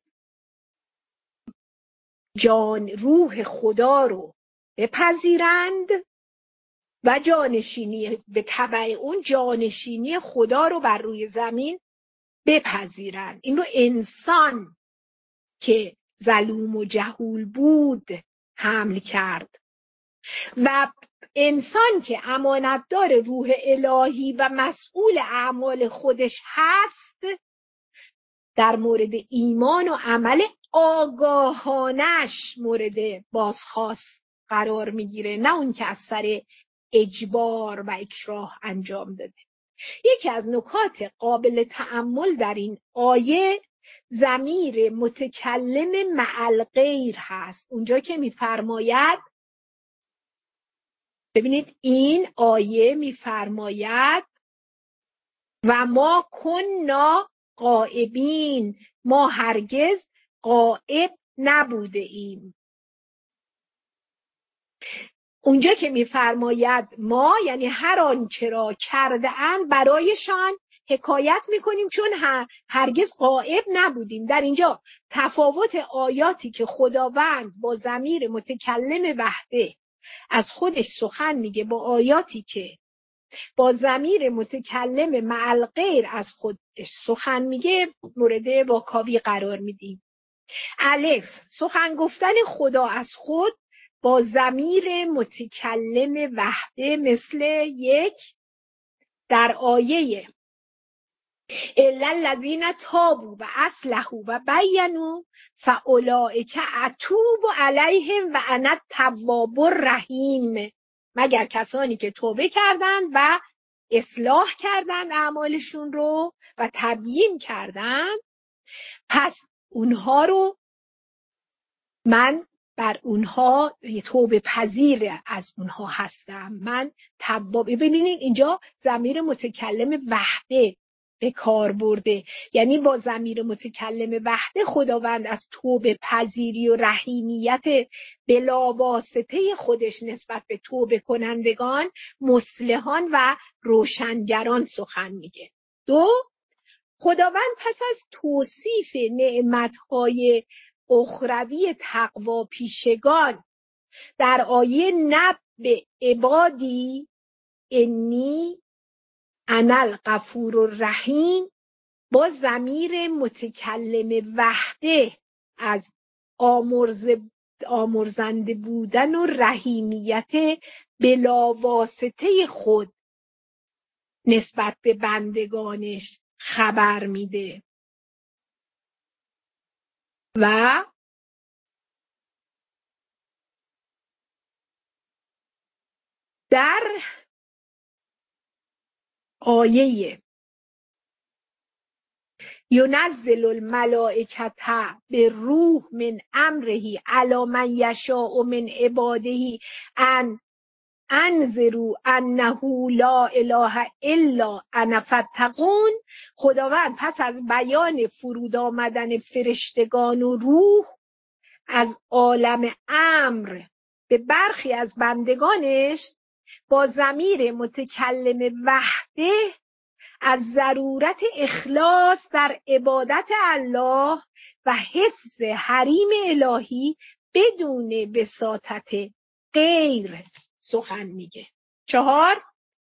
جان روح خدا رو بپذیرند و جانشینی به تبع اون جانشینی خدا رو بر روی زمین بپذیرند. این رو انسان که ظلوم و جهول بود حمل کرد و انسان که امانتدار روح الهی و مسئول اعمال خودش هست در مورد ایمان و عمل آگاهانش مورد بازخواست قرار میگیره، نه اون که از سر اجبار و اکراه انجام داده. یکی از نکات قابل تأمل در این آیه ضمیر متکلم مع الغیر هست. اونجا که میفرماید، ببینید این آیه میفرماید و ما کنا غائبین، ما هرگز غائب نبوده ایم. اونجا که میفرماید ما یعنی هر آنچه را کرده اند برایشان حکایت میکنیم چون هرگز غائب نبودیم. در اینجا تفاوت آیاتی که خداوند با ضمیر متکلم وحده از خودش سخن میگه با آیاتی که با ضمیر متکلم مع الغیر از خودش سخن میگه مورد واکاوی قرار میدیم. الف، سخن گفتن خدا از خود با ضمیر متکلم وحده مثل یک در آیه الا الذین تابوا و اصلحوا و بینوا فاولئک اتوب علیهم و انا التواب الرحیم، مگر کسانی که توبه کردند و اصلاح کردند اعمالشون رو و تبیین کردند، پس اونها رو من بر اونها توبه پذیر از اونها هستم. من تواب. ببینید اینجا ضمیر متکلم وحده به کار برده، یعنی با ضمیر متکلم وحده خداوند از توبه پذیری و رحیمیت بلاواسطه خودش نسبت به توبه کنندگان، مصلحان و روشنگران سخن میگه. دو، خداوند پس از توصیف نعمتهای اخروی تقوا پیشگان در آیه نبع عبادی انی انا الغفور الرحیم با ضمیر متکلم وحده از آمرز آمرزنده بودن و رحیمیت بلاواسطه خود نسبت به بندگانش خبر میده. و در آیه ینزل الملائکة به روح من امره علی من یشاء من عباده ان انذروا انه لا اله الا انا فاتقون، خداوند پس از بیان فرود آمدن فرشتگان و روح از عالم امر به برخی از بندگانش با ضمیر متکلم وحده از ضرورت اخلاص در عبادت الله و حفظ حریم الهی بدون وساطت غیر سخن میگه. چهار،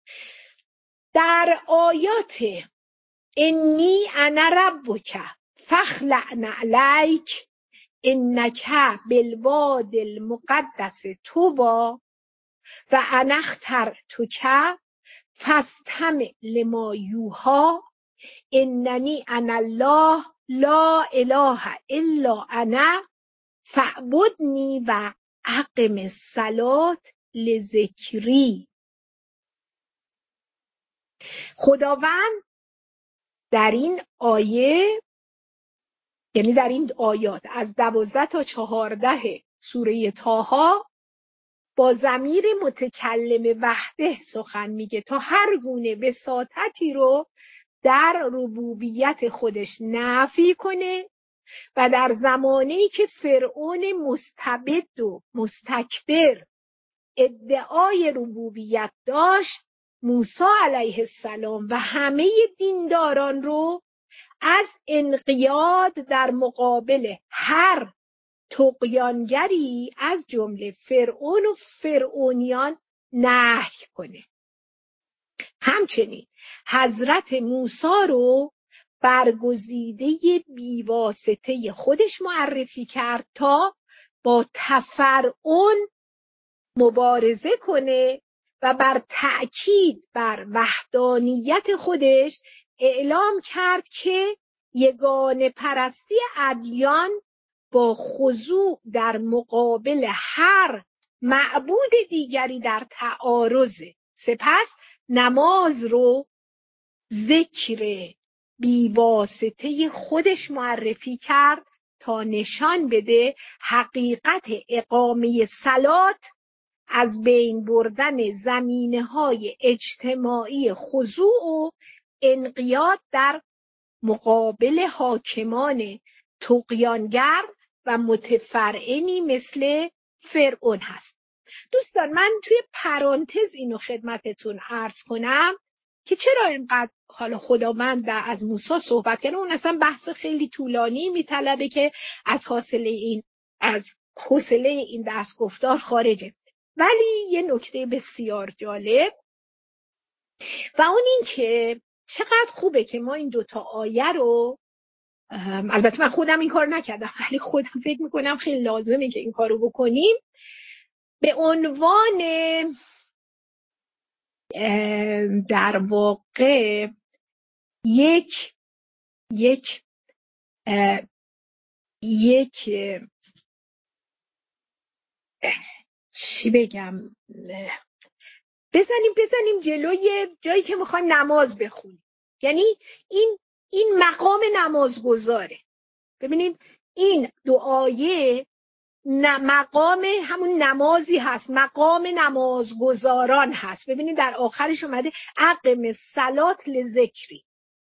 در آیات انی انا ربک فاخلع نعلیک انک بالواد المقدس طوی و انا اخترتک فاستمع لما یوحی اننی انا الله لا اله الا انا فاعبدنی و اقم الصلاة لذکری. خداوند در این آیه، یعنی در این آیات از دوازده تا چهارده سوره طه با ضمیر متکلم وحده سخن میگه تا هر گونه وساطتی رو در ربوبیت خودش نفی کنه و در زمانی که فرعون مستبد و مستکبر ادعای ربوبیت داشت، موسی علیه السلام و همه دینداران رو از انقیاد در مقابل هر طغیانگری از جمله فرعون و فرعونیان نهی کنه. همچنین حضرت موسی رو برگزیده بیواسطه خودش معرفی کرد تا با تفرعون مبارزه کنه و بر تأکید بر وحدانیت خودش اعلام کرد که یگانه پرستی ادیان با خضوع در مقابل هر معبود دیگری در تعارضه. سپس نماز رو ذکر بیواسطه خودش معرفی کرد تا نشان بده حقیقت اقامه صلات از بین بردن زمینه‌های اجتماعی خضوع و انقیاد در مقابل حاکمان طغیانگر و متفرعنی مثل فرعون هست. دوستان، من توی پرانتز اینو خدمتتون عرض کنم که چرا اینقدر حالا خداوند از موسی صحبت کرده. اون اصلا بحث خیلی طولانی میطلبه که از حاصله این از حوصله این دست گفتار خارجه. ولی یه نکته بسیار جالب و اون این که چقدر خوبه که ما این دوتا آیه رو، البته من خودم این کار نکردم ولی خودم فکر میکنم خیلی لازمه که این کار رو بکنیم، به عنوان در واقع یک یک یک چی بگم بزنیم بزنیم جلوی جایی که میخوایم نماز بخونیم. یعنی این این مقام نمازگزاره. ببینید این دعایه نه مقام همون نمازی هست، مقام نمازگزاران هست. ببینید در آخرش اومده اقم صلات لذکری.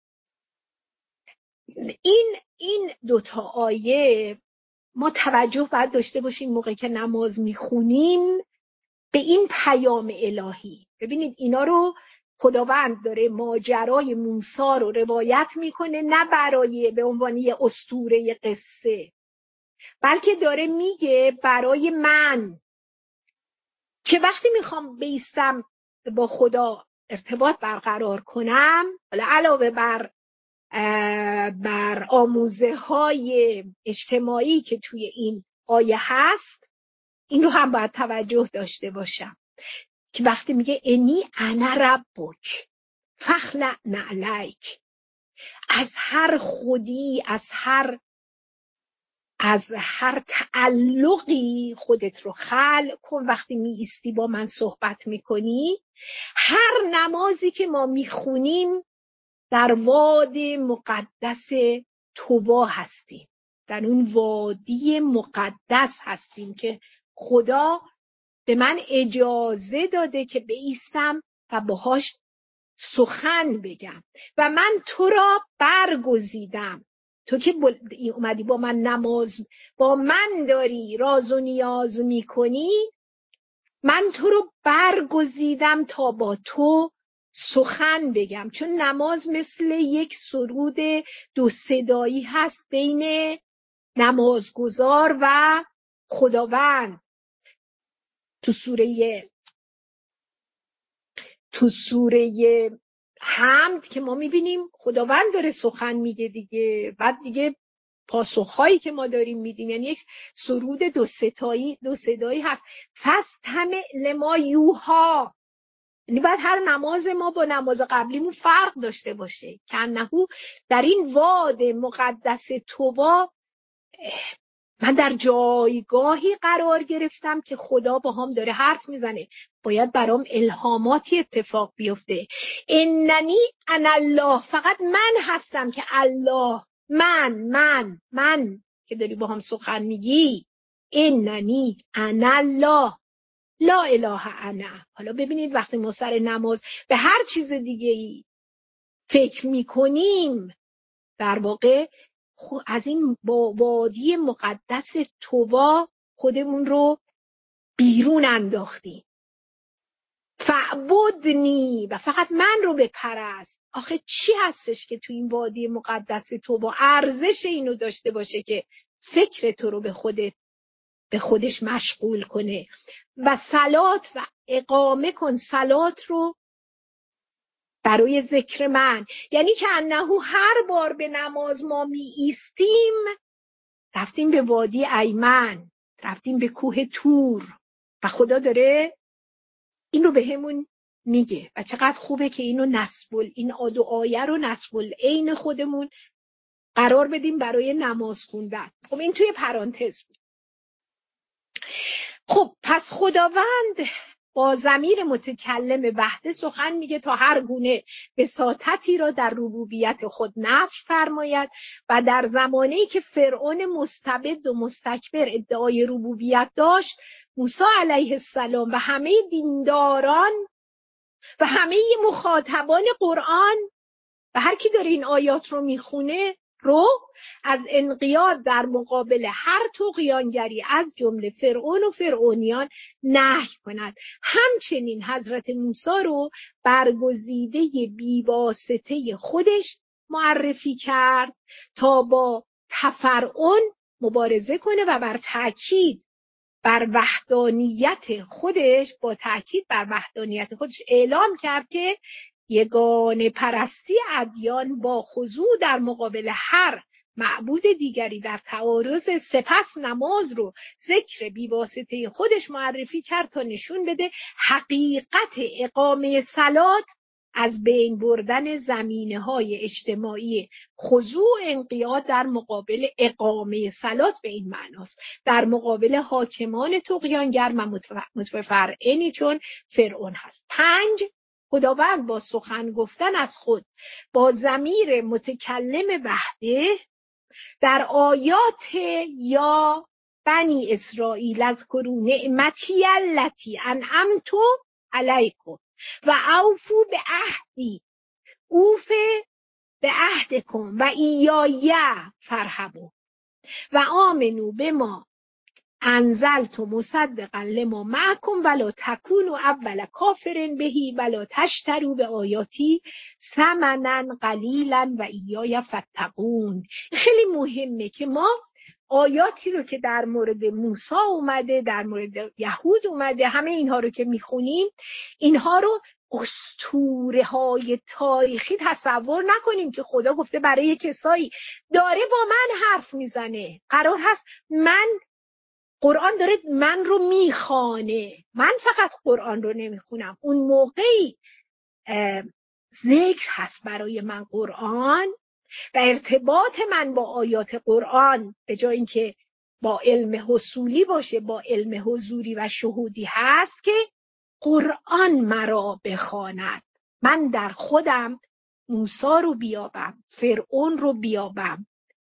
این این دوتا آیه ما توجه باید داشته باشیم موقعی که نماز میخونیم به این پیام الهی. ببینید اینا رو خداوند داره ماجرای موسی رو روایت میکنه، نه برای به عنوان یه اسطوره قصه، بلکه داره میگه برای من که وقتی میخوام بیستم با خدا ارتباط برقرار کنم، علاوه بر بر آموزه های اجتماعی که توی این آیه هست، این رو هم باید توجه داشته باشم که وقتی میگه انی انا ربک فخلع نعلیک، از هر خودی، از هر از هر تعلقی خودت رو خلع کن. وقتی می ایستی با من صحبت میکنی، هر نمازی که ما میخونیم در وادی مقدس طوا هستیم، در اون وادی مقدس هستیم که خدا به من اجازه داده که بایستم و باهاش سخن بگم و من تو را برگزیدم. تو که اومدی با من نماز با من داری راز و نیاز میکنی، من تو رو برگزیدم تا با تو سخن بگم. چون نماز مثل یک سرود دو صدایی هست بین نمازگزار و خداوند. تو سوره تو سوره حمد که ما میبینیم خداوند داره سخن میگه دیگه، بعد دیگه پاسخهایی که ما داریم میدیم، یعنی یک سرود دو صدایی دو صدایی هست. فاستمع لما یوحی، یعنی باید هر نماز ما با نماز قبلیمون فرق داشته باشه. کنه در این واد مقدس طوا من در جایگاهی قرار گرفتم که خدا با هم داره حرف میزنه، باید برام الهاماتی اتفاق بیفته. اننی انا الله، فقط من هستم که الله، من من من که داری با هم سخن میگی. اننی انا الله لا اله انا. حالا ببینید وقتی ما سر نماز به هر چیز دیگه ای فکر میکنیم، در واقع از این وادی مقدس طوا خودمون رو بیرون انداختیم. فعبدنی، و فقط من رو بپرست. آخه چی هستش که تو این وادی مقدس طوا ارزش اینو داشته باشه که فکر تو رو به خودت به خودش مشغول کنه؟ و صلات و اقامه کن صلات رو برای ذکر من. یعنی که انهو هر بار به نماز ما می ایستیم رفتیم به وادی ایمن، رفتیم به کوه تور و خدا داره این رو به همون میگه. و چقدر خوبه که اینو نسبل این آدو آیه رو نسبل عین خودمون قرار بدیم برای نماز خوندن. خب این توی پرانتز بود. خب پس خداوند با ضمیر متکلم وحده سخن میگه تا هر گونه وساطتی را در ربوبیت خود نفی فرماید. و در زمانه‌ای که فرعون مستبد و مستکبر ادعای ربوبیت داشت، موسی علیه السلام و همه دینداران و همه مخاطبان قرآن و هر کی داره این آیات رو میخونه رو از انقیاد در مقابل هر طغیانگری از جمله فرعون و فرعونیان نهی کند. همچنین حضرت موسی رو برگزیده بیواسطه خودش معرفی کرد تا با تفرعون مبارزه کنه و بر تأکید بر وحدانیت خودش با تأکید بر وحدانیت خودش اعلام کرد که یگانه پرستی ادیان با خضوع در مقابل هر معبود دیگری در تعارض. سپس نماز رو ذکر بیواسطه خودش معرفی کرد تا نشون بده حقیقت اقامه صلات از بین بردن زمینه‌های اجتماعی خضوع انقیاد در مقابل اقامه صلات به این معناست، در مقابل حاکمان طغیانگر و متفرعنی چون فرعون هست. پنج، خداوند با سخن گفتن از خود با ضمیر متکلم وحده در آیات یا بنی اسرائیل اذکروا نعمتی التی انعمت علیکم و اوفوا بعهدی اوف به عهدکم و ایای فرحبون و آمنو به ما انزلت مصدقا لما معکم ولا تکونوا اول کافر بهی ولا تشتروا به آیاتی ثمنا قلیلا و ایای فاتقون. خیلی مهمه که ما آیاتی رو که در مورد موسی اومده، در مورد یهود اومده، همه اینها رو که میخونیم اینها رو اسطوره های تاریخی تصور نکنیم که خدا گفته برای کسایی داره با من حرف میزنه، قرار هست من قرآن داره من رو میخوانه، من فقط قرآن رو نمیخونم. اون موقعی ذکر هست برای من قرآن و ارتباط من با آیات قرآن به جای اینکه با علم حصولی باشه با علم حضوری و شهودی هست که قرآن مرا بخواند، من در خودم موسی رو بیابم، فرعون رو بیابم،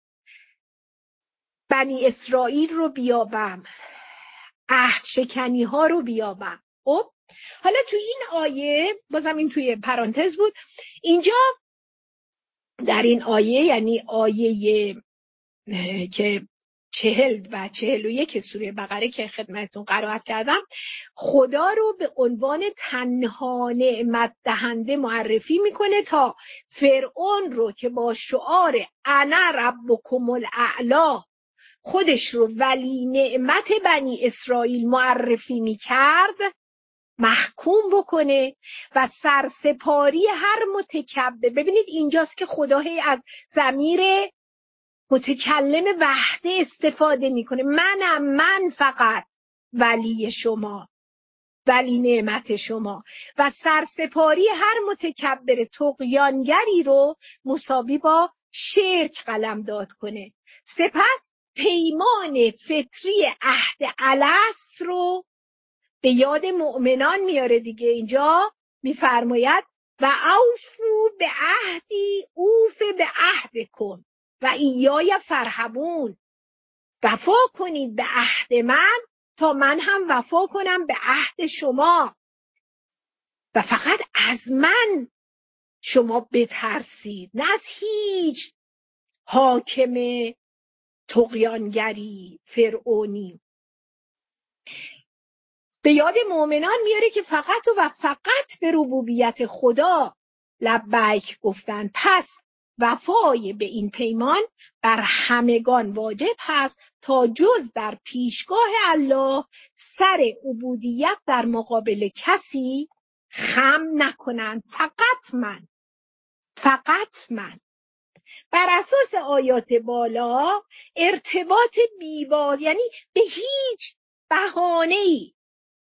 بنی اسرائیل رو بیابم، عهد شکنی ها رو بیابم. خب حالا تو این آیه، بازم این توی پرانتز بود، اینجا در این آیه یعنی آیه که چهل و چهل و یک سوره بقره که خدمتتون قرائت کردم، خدا رو به عنوان تنها نعمت دهنده معرفی میکنه تا فرعون رو که با شعار انا ربکم الاعلی خودش رو ولی نعمت بنی اسرائیل معرفی میکرد محکوم بکنه و سرسپاری هر متکبر. ببینید اینجاست که خدا هی از ضمیر متکلم وحده استفاده میکنه، منم، من فقط ولی شما، ولی نعمت شما، و سرسپاری هر متکبر طغیانگری رو مساوی با شرک قلمداد کنه. سپس پیمان فطری عهد الست رو به یاد مؤمنان میاره دیگه. اینجا میفرماید و اوفو به عهدی اوف به عهدکم و ایای فرحبون، وفا کنید به عهد من تا من هم وفا کنم به عهد شما و فقط از من شما بترسید، نه از هیچ حاکم طغیانگری فرعونی. به یاد مؤمنان میاره که فقط و فقط به ربوبیت خدا لبیک گفتن، پس وفای به این پیمان بر همگان واجب هست تا جز در پیشگاه الله سر عبودیت در مقابل کسی خم نکنند. فقط من، فقط من. بر اساس آیات بالا ارتباط بیواز، یعنی به هیچ بهانه‌ای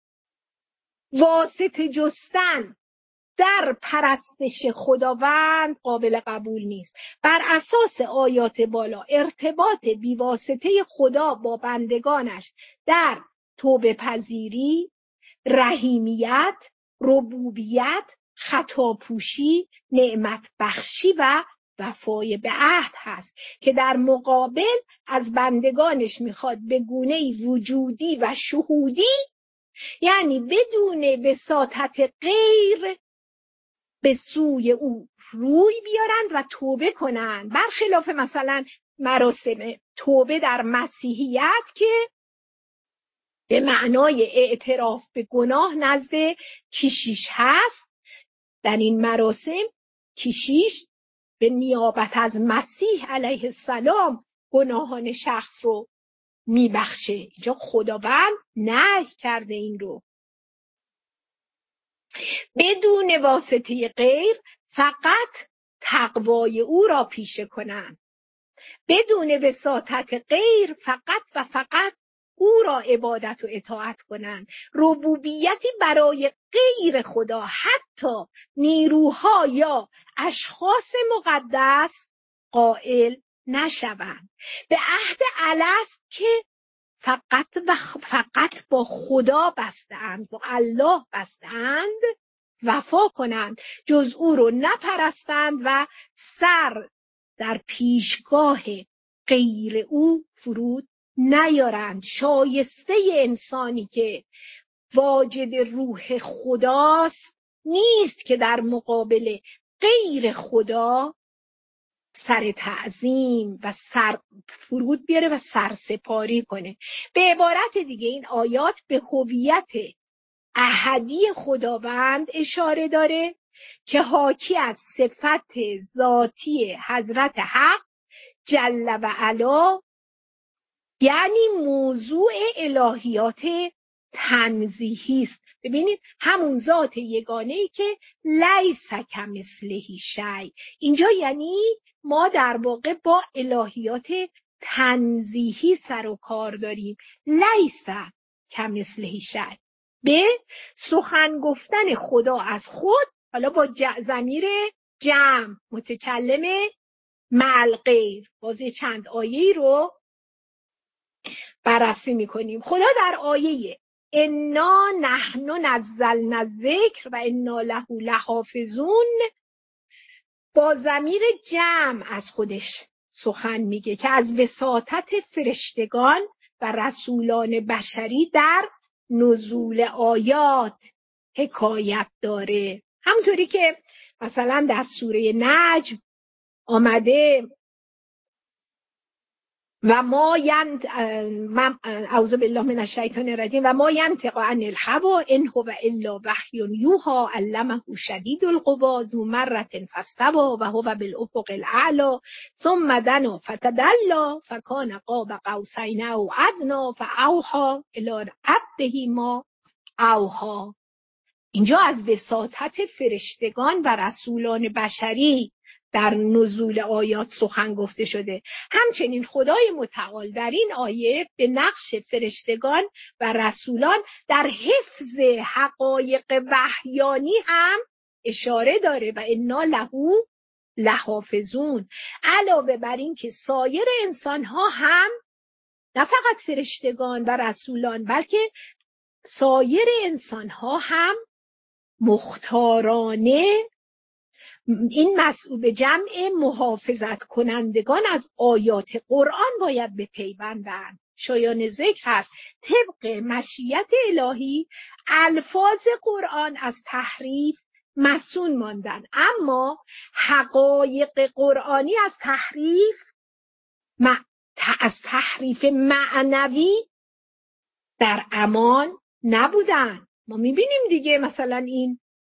واسطه جستن در پرستش خداوند قابل قبول نیست. بر اساس آیات بالا ارتباط بیواسطه خدا با بندگانش در توبه پذیری، رحیمیت، ربوبیت، خطاپوشی، نعمت بخشی و وفای به عهد هست که در مقابل از بندگانش میخواد به گونه‌ای وجودی و شهودی، یعنی بدون وساطت غیر، به سوی او روی بیارند و توبه کنند، برخلاف مثلا مراسم توبه در مسیحیت که به معنای اعتراف به گناه نزد کشیش هست. در این مراسم کشیش به نیابت از مسیح علیه السلام گناهان شخص رو میبخشه. اینجا خداوند نهی کرده این رو. بدون واسطه غیر فقط تقوای او را پیشه کنند، بدون وساطت غیر فقط و فقط او را عبادت و اطاعت کنند. ربوبیتی برای غیر خدا، حتی نیروها یا اشخاص مقدس، قائل نشوند. به عهد الست که فقط و فقط با خدا بستند، با الله بستند، وفا کنند، جز او رو نپرستند و سر در پیشگاه غیر او فرود نیارند. شایسته انسانی که واجد روح خداست نیست که در مقابل غیر خدا سر تعظیم و سر فرود بیاره و سرسپاری کنه. به عبارت دیگه این آیات به هویت احدی خداوند اشاره داره که حاکی از صفت ذاتی حضرت حق جل و علا، یعنی موضوع الهیات تنزیهی است. ببینید همون ذات یگانه‌ای که لیس کمثله شیء، اینجا یعنی ما در واقع با الهیات تنزیهی سر و کار داریم. لیس کمثله شیء، به سخن گفتن خدا از خود، حالا با ضمیر جمع متکلم مع الغیر. بازی چند آیه‌ای رو بررسی میکنیم. خدا در آیه انا نحن نزلنا الذکر و انا له لحافظون با ضمیر جمع از خودش سخن میگه که از وساطت فرشتگان و رسولان بشری در نزول آیات حکایت داره. همونطوری که مثلا در سوره نجم آمده و ما ینت اعوذ بالله من الشیطان الرجیم و ما ینطق عن الهوی ان هو الا وحی یوحی علمه شدید القوی ذو مرة فاستوی و هو بالافق الاعلی ثم دنا فتدلی فکان قاب قوسین او ادنی فاوحی الی عبده ما اوحی. اینجا از وساطت فرشتگان و رسولان بشری در نزول آیات سخن گفته شده. همچنین خدای متعال در این آیه به نقش فرشتگان و رسولان در حفظ حقایق وحیانی هم اشاره داره و انا له لحافظون. علاوه بر این که سایر انسان ها هم، نه فقط فرشتگان و رسولان، بلکه سایر انسان ها هم مختارانه این مسئول به جمع محافظت کنندگان از آیات قرآن باید بپیوندند. شایان ذکر هست طبق مشیت الهی الفاظ قرآن از تحریف مصون ماندن، اما حقایق قرآنی از تحریف از تحریف معنوی در امان نبودن. ما میبینیم دیگه مثلا این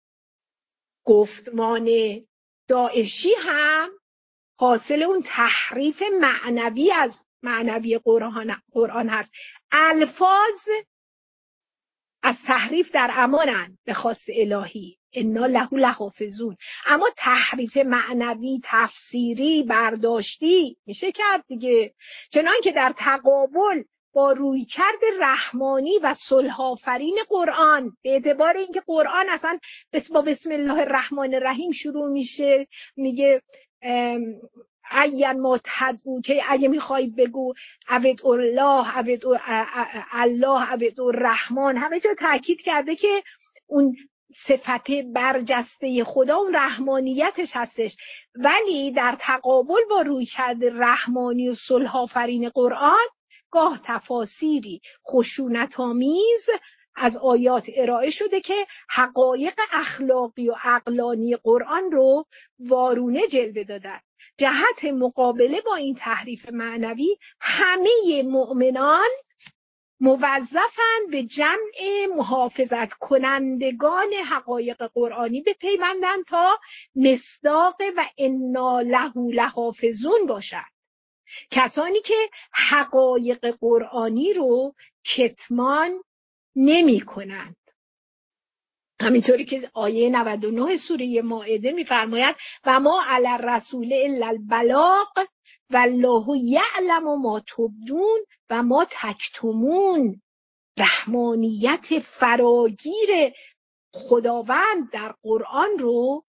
گفتمان داعشی هم حاصل اون تحریف معنوی از معنوی قرآن قرآن هست. الفاظ از تحریف در امانن به خواست الهی انا له لحافظون، اما تحریف معنوی، تفسیری، برداشتی میشه کرد دیگه. چنان که در تقابل با رویکرد رحمانی و صلح آفرین قرآن، به اعتبار اینکه قرآن اصلا با بسم الله الرحمن الرحیم شروع میشه، میگه این ما تدعو که اگه میخوای بگو عبد الله عبد الله عبد الرحمن، همه جا تاکید کرده که اون صفت برجسته خدا اون رحمانیتش هستش. ولی در تقابل با رویکرد رحمانی و صلح آفرین قرآن گاه تفاسیری خشونت‌آمیز از آیات ارائه شده که حقایق اخلاقی و عقلانی قرآن رو وارونه جلوه دادن. جهت مقابله با این تحریف معنوی همه مؤمنان موظفن به جمع محافظت کنندگان حقایق قرآنی بپیوندند تا مصداق و انا له لحافظون باشند. کسانی که حقایق قرآنی رو کتمان نمی کنند. همینطوری که آیه نود و نه سوره مائده می‌فرماید و ما علی الرسول الا البلاغ والله یعلم ما تبدون و ما تکتمون. رحمانیت فراگیر خداوند در قرآن رو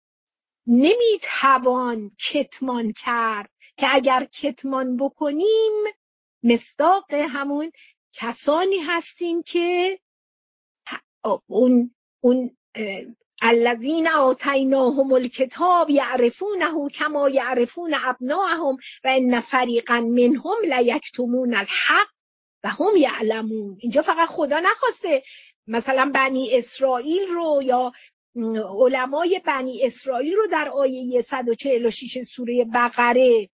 نمیتوان کتمان کرد که اگر کتمان بکنیم مصداق همون کسانی هستیم که اون اون الذین آتیناهم الکتاب یعرفونه کما یعرفون ابناءهم و ان فریقا منهم لیکتمون الحق و هم یعلمون. اینجا فقط خدا نخواسته مثلا بنی اسرائیل رو یا علمای بنی اسرائیل رو در آیه صد و چهل و شش سوره بقره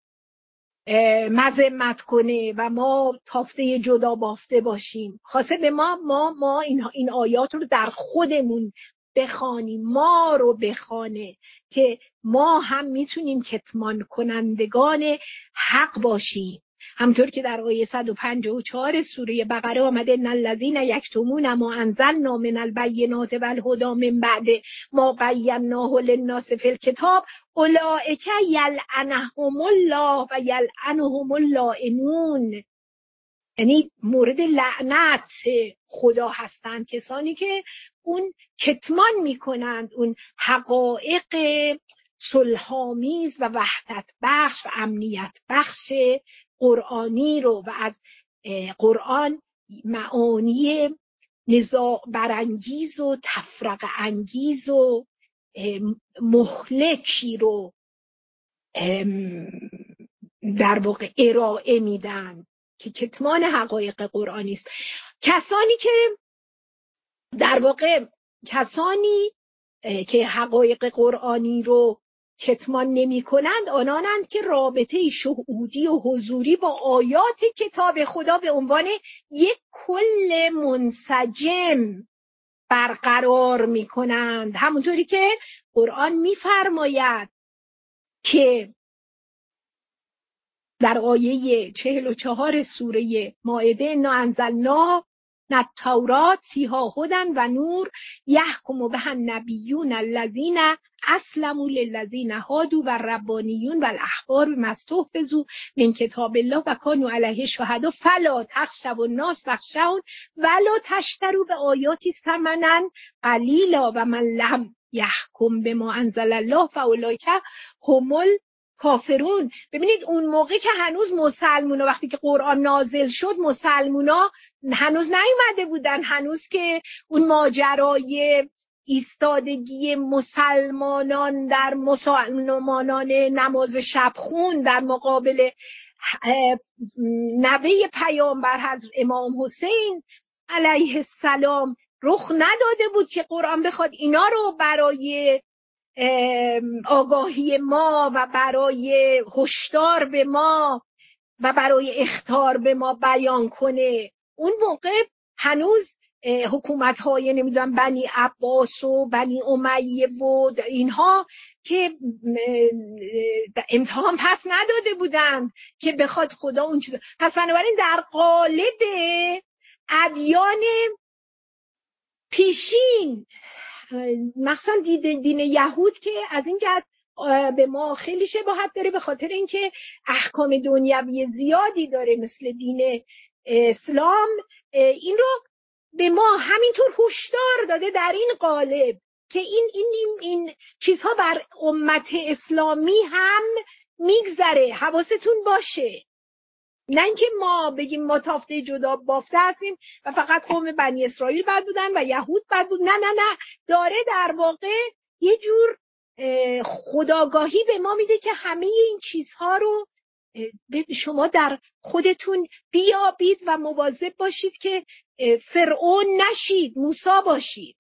مذمت کنه و ما تافته جدا بافته باشیم. خواسته به ما ما ما این این آیات رو در خودمون بخوانیم، ما رو بخوانه که ما هم میتونیم کتمان کنندگان حق باشیم. همطور که در آیه صد و پنجاه و چهار سوره بقره آمده ان الذین یکتمون ما انزلنا من البینات والهدی من بعد ما بیناه للناس فی الکتاب اولئک یلعنهم الله و یلعنهم اللاعنون. یعنی مورد لعنت خدا هستند کسانی که اون کتمان میکنند اون حقایق صلح‌آمیز و وحدت بخش و امنیت بخش قرآنی رو و از قرآن معانی نزاع برانگیز و تفرقه انگیز و مهلکی رو در واقع ارائه میدن که کتمان حقایق قرآنی است. کسانی که در واقع کسانی که حقایق قرآنی رو کتمان نمی کنند آنانند که رابطه شهودی و حضوری با آیات کتاب خدا به عنوان یک کل منسجم برقرار می کنند. همونطوری که قرآن می فرماید که در آیه چهل و چهار سوره مائده انا انزلنا التوراة فیها هدی و نور یحکم بها النبیون الذین اسلموا للذین هادوا و الربانیون و الاحبار بما استحفظوا من کتاب الله و کانوا علیه شهدا فلا تخشوا الناس واخشون ولا تشتروا بآیاتی ثمنا قلیلا و من لم یحکم بما انزل الله فاولئک هم کافرون. ببینید اون موقع که هنوز مسلمونا وقتی که قرآن نازل شد مسلمونا هنوز نیومده بودن، هنوز که اون ماجرای ایستادگی مسلمانان در مسلمانان نماز شب خون در مقابل نوه پیامبر حضرت امام حسین علیه السلام رخ نداده بود که قرآن بخواد اینا رو برای آگاهی ما و برای هشدار به ما و برای اخطار به ما بیان کنه. اون موقع هنوز حکومت های نمیدونم بنی عباس و بنی امیه و اینها که امتحان پس نداده بودند که بخواد خدا اون چیز. پس بنابراین در قالب ادیان پیشین مخصوصا دین, دین یهود که از این جهت به ما خیلی شباهت داره به خاطر اینکه احکام دنیوی زیادی داره مثل دین اسلام، این رو به ما همینطور هشدار داده در این قالب که این این این, این چیزها بر امت اسلامی هم میگذره، حواستون باشه. نه اینکه ما بگیم ما تافته جدا بافته هستیم و فقط قوم بنی اسرائیل بد بودن و یهود بد بود. نه نه نه، داره در واقع یه جور خودآگاهی به ما میده که همه این چیزها رو شما در خودتون بیابید و مواظب باشید که فرعون نشید، موسی باشید.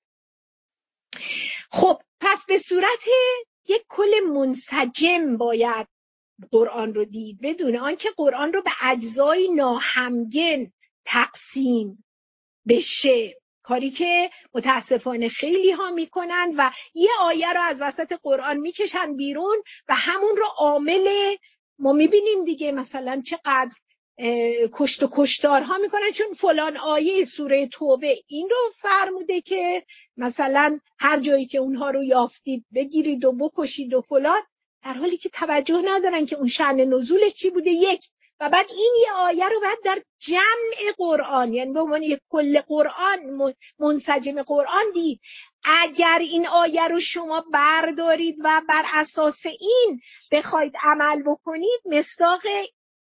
خب پس به صورت یک کل منسجم باید قرآن رو دید بدون آنکه قرآن رو به اجزای ناهمگن تقسیم بشه، کاری که متاسفانه خیلی ها میکنن و یه آیه رو از وسط قرآن میکشن بیرون و همون رو عامل ما میبینیم دیگه، مثلا چقدر کشت و کشتارها میکنن چون فلان آیه سوره توبه این رو فرموده که مثلا هر جایی که اونها رو یافتید بگیرید و بکشید و فلان، در حالی که توجه ندارن که اون شأن نزولش چی بوده. یک و بعد این یه آیه رو بعد در جمع قرآن، یعنی به عنوان یک کل قرآن منسجم قرآن دید. اگر این آیه رو شما بردارید و بر اساس این بخواید عمل بکنید، مصداق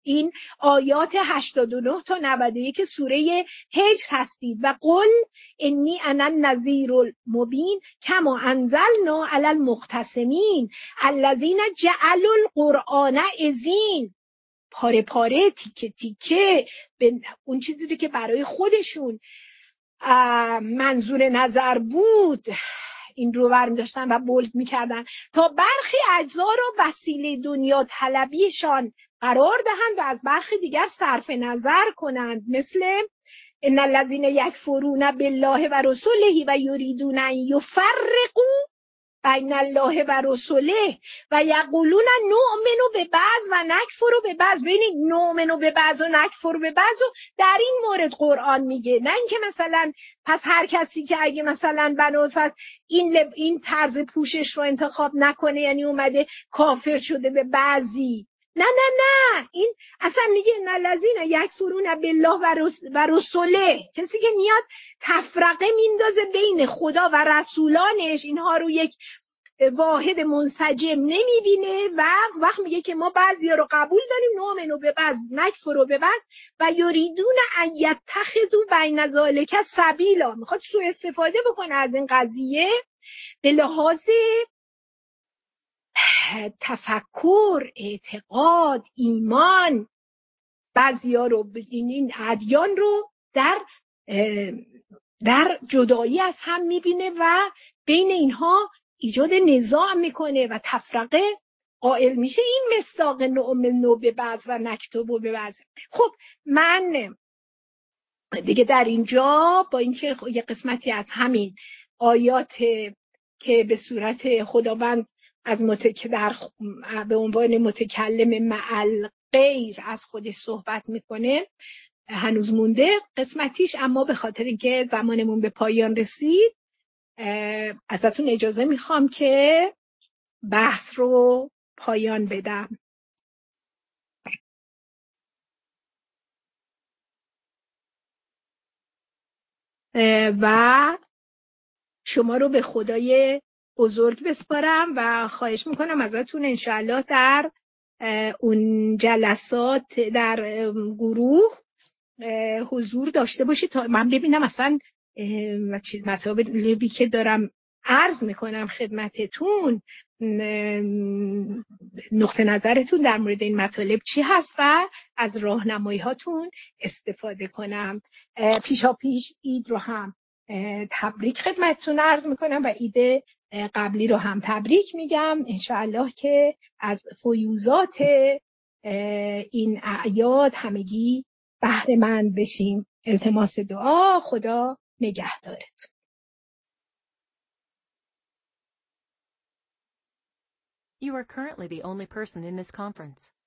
این آیات هشتاد و نه تا نود و یک سوره هجر هستید و قل انی انا النذیر المبین کما انزلنا علی المقتسمین الذین جعلوا القرآن عضین. پاره پاره تیکه تیکه به اون چیزی که برای خودشون منظور نظر بود این رو برمی داشتن و بولد میکردن تا برخی اجزا رو وسیله دنیا طلبیشان قرار دهند و از برخی دیگر صرف نظر کنند، مثل ان الذین یکفرون بالله و رسوله و یریدون ان یفرقوا بین الله و رسوله و یقولون نؤمن به بعض و نکفر به بعض. ببینید نؤمن به بعض و نکفر به بعض و در این مورد قرآن میگه، نه اینکه مثلا پس هر کسی که اگه مثلا بنابراین این لب این طرز پوشش رو انتخاب نکنه یعنی اومده کافر شده به بعضی. نه نه نه، این اصلا میگه ان الذین یکفرون بالله و, رس و رسوله، کسی که میاد تفرقه میندازه بین خدا و رسولانش اینها رو یک واحد منسجم نمیبینه و وقت میگه که ما بعضیا رو قبول داریم نؤمن به بعض نکفر به بعض و یریدون ان یتخذوا بین ذلک سبیلا، میخواد سوء استفاده بکنه از این قضیه به لحاظ تفکر، اعتقاد، ایمان. بعضیا رو این ادیان رو در در جدایی از هم میبینه و بین اینها ایجاد نزاع میکنه و تفرقه قائل میشه. این مصداق نؤمن به بعض و نکتب به بعض. خب من دیگه در اینجا با اینکه یه قسمتی از همین آیات که به صورت خداوند از متک در به عنوان متکلم معل غیر از خودش صحبت میکنه هنوز مونده قسمتیش، اما به خاطر اینکه زمانمون به پایان رسید ازتون اجازه میخوام که بحث رو پایان بدم. و شما رو به خدای بزرگ بسپارم و خواهش میکنم ازتون انشاءالله در اون جلسات در گروه حضور داشته باشید تا من ببینم اصلا چیز مطالبی که دارم عرض میکنم خدمتتون نقطه نظرتون در مورد این مطالب چی هست و از راهنمایی هاتون استفاده کنم. پیشا پیش عید رو هم تبریک خدمتتون عرض میکنم و عید قبلی رو هم تبریک میگم. انشاءالله که از فیوزات این اعیاد همگی بهره مند بشیم. التماس دعا. خدا نگهدارتون. You are currently the only person in this conference.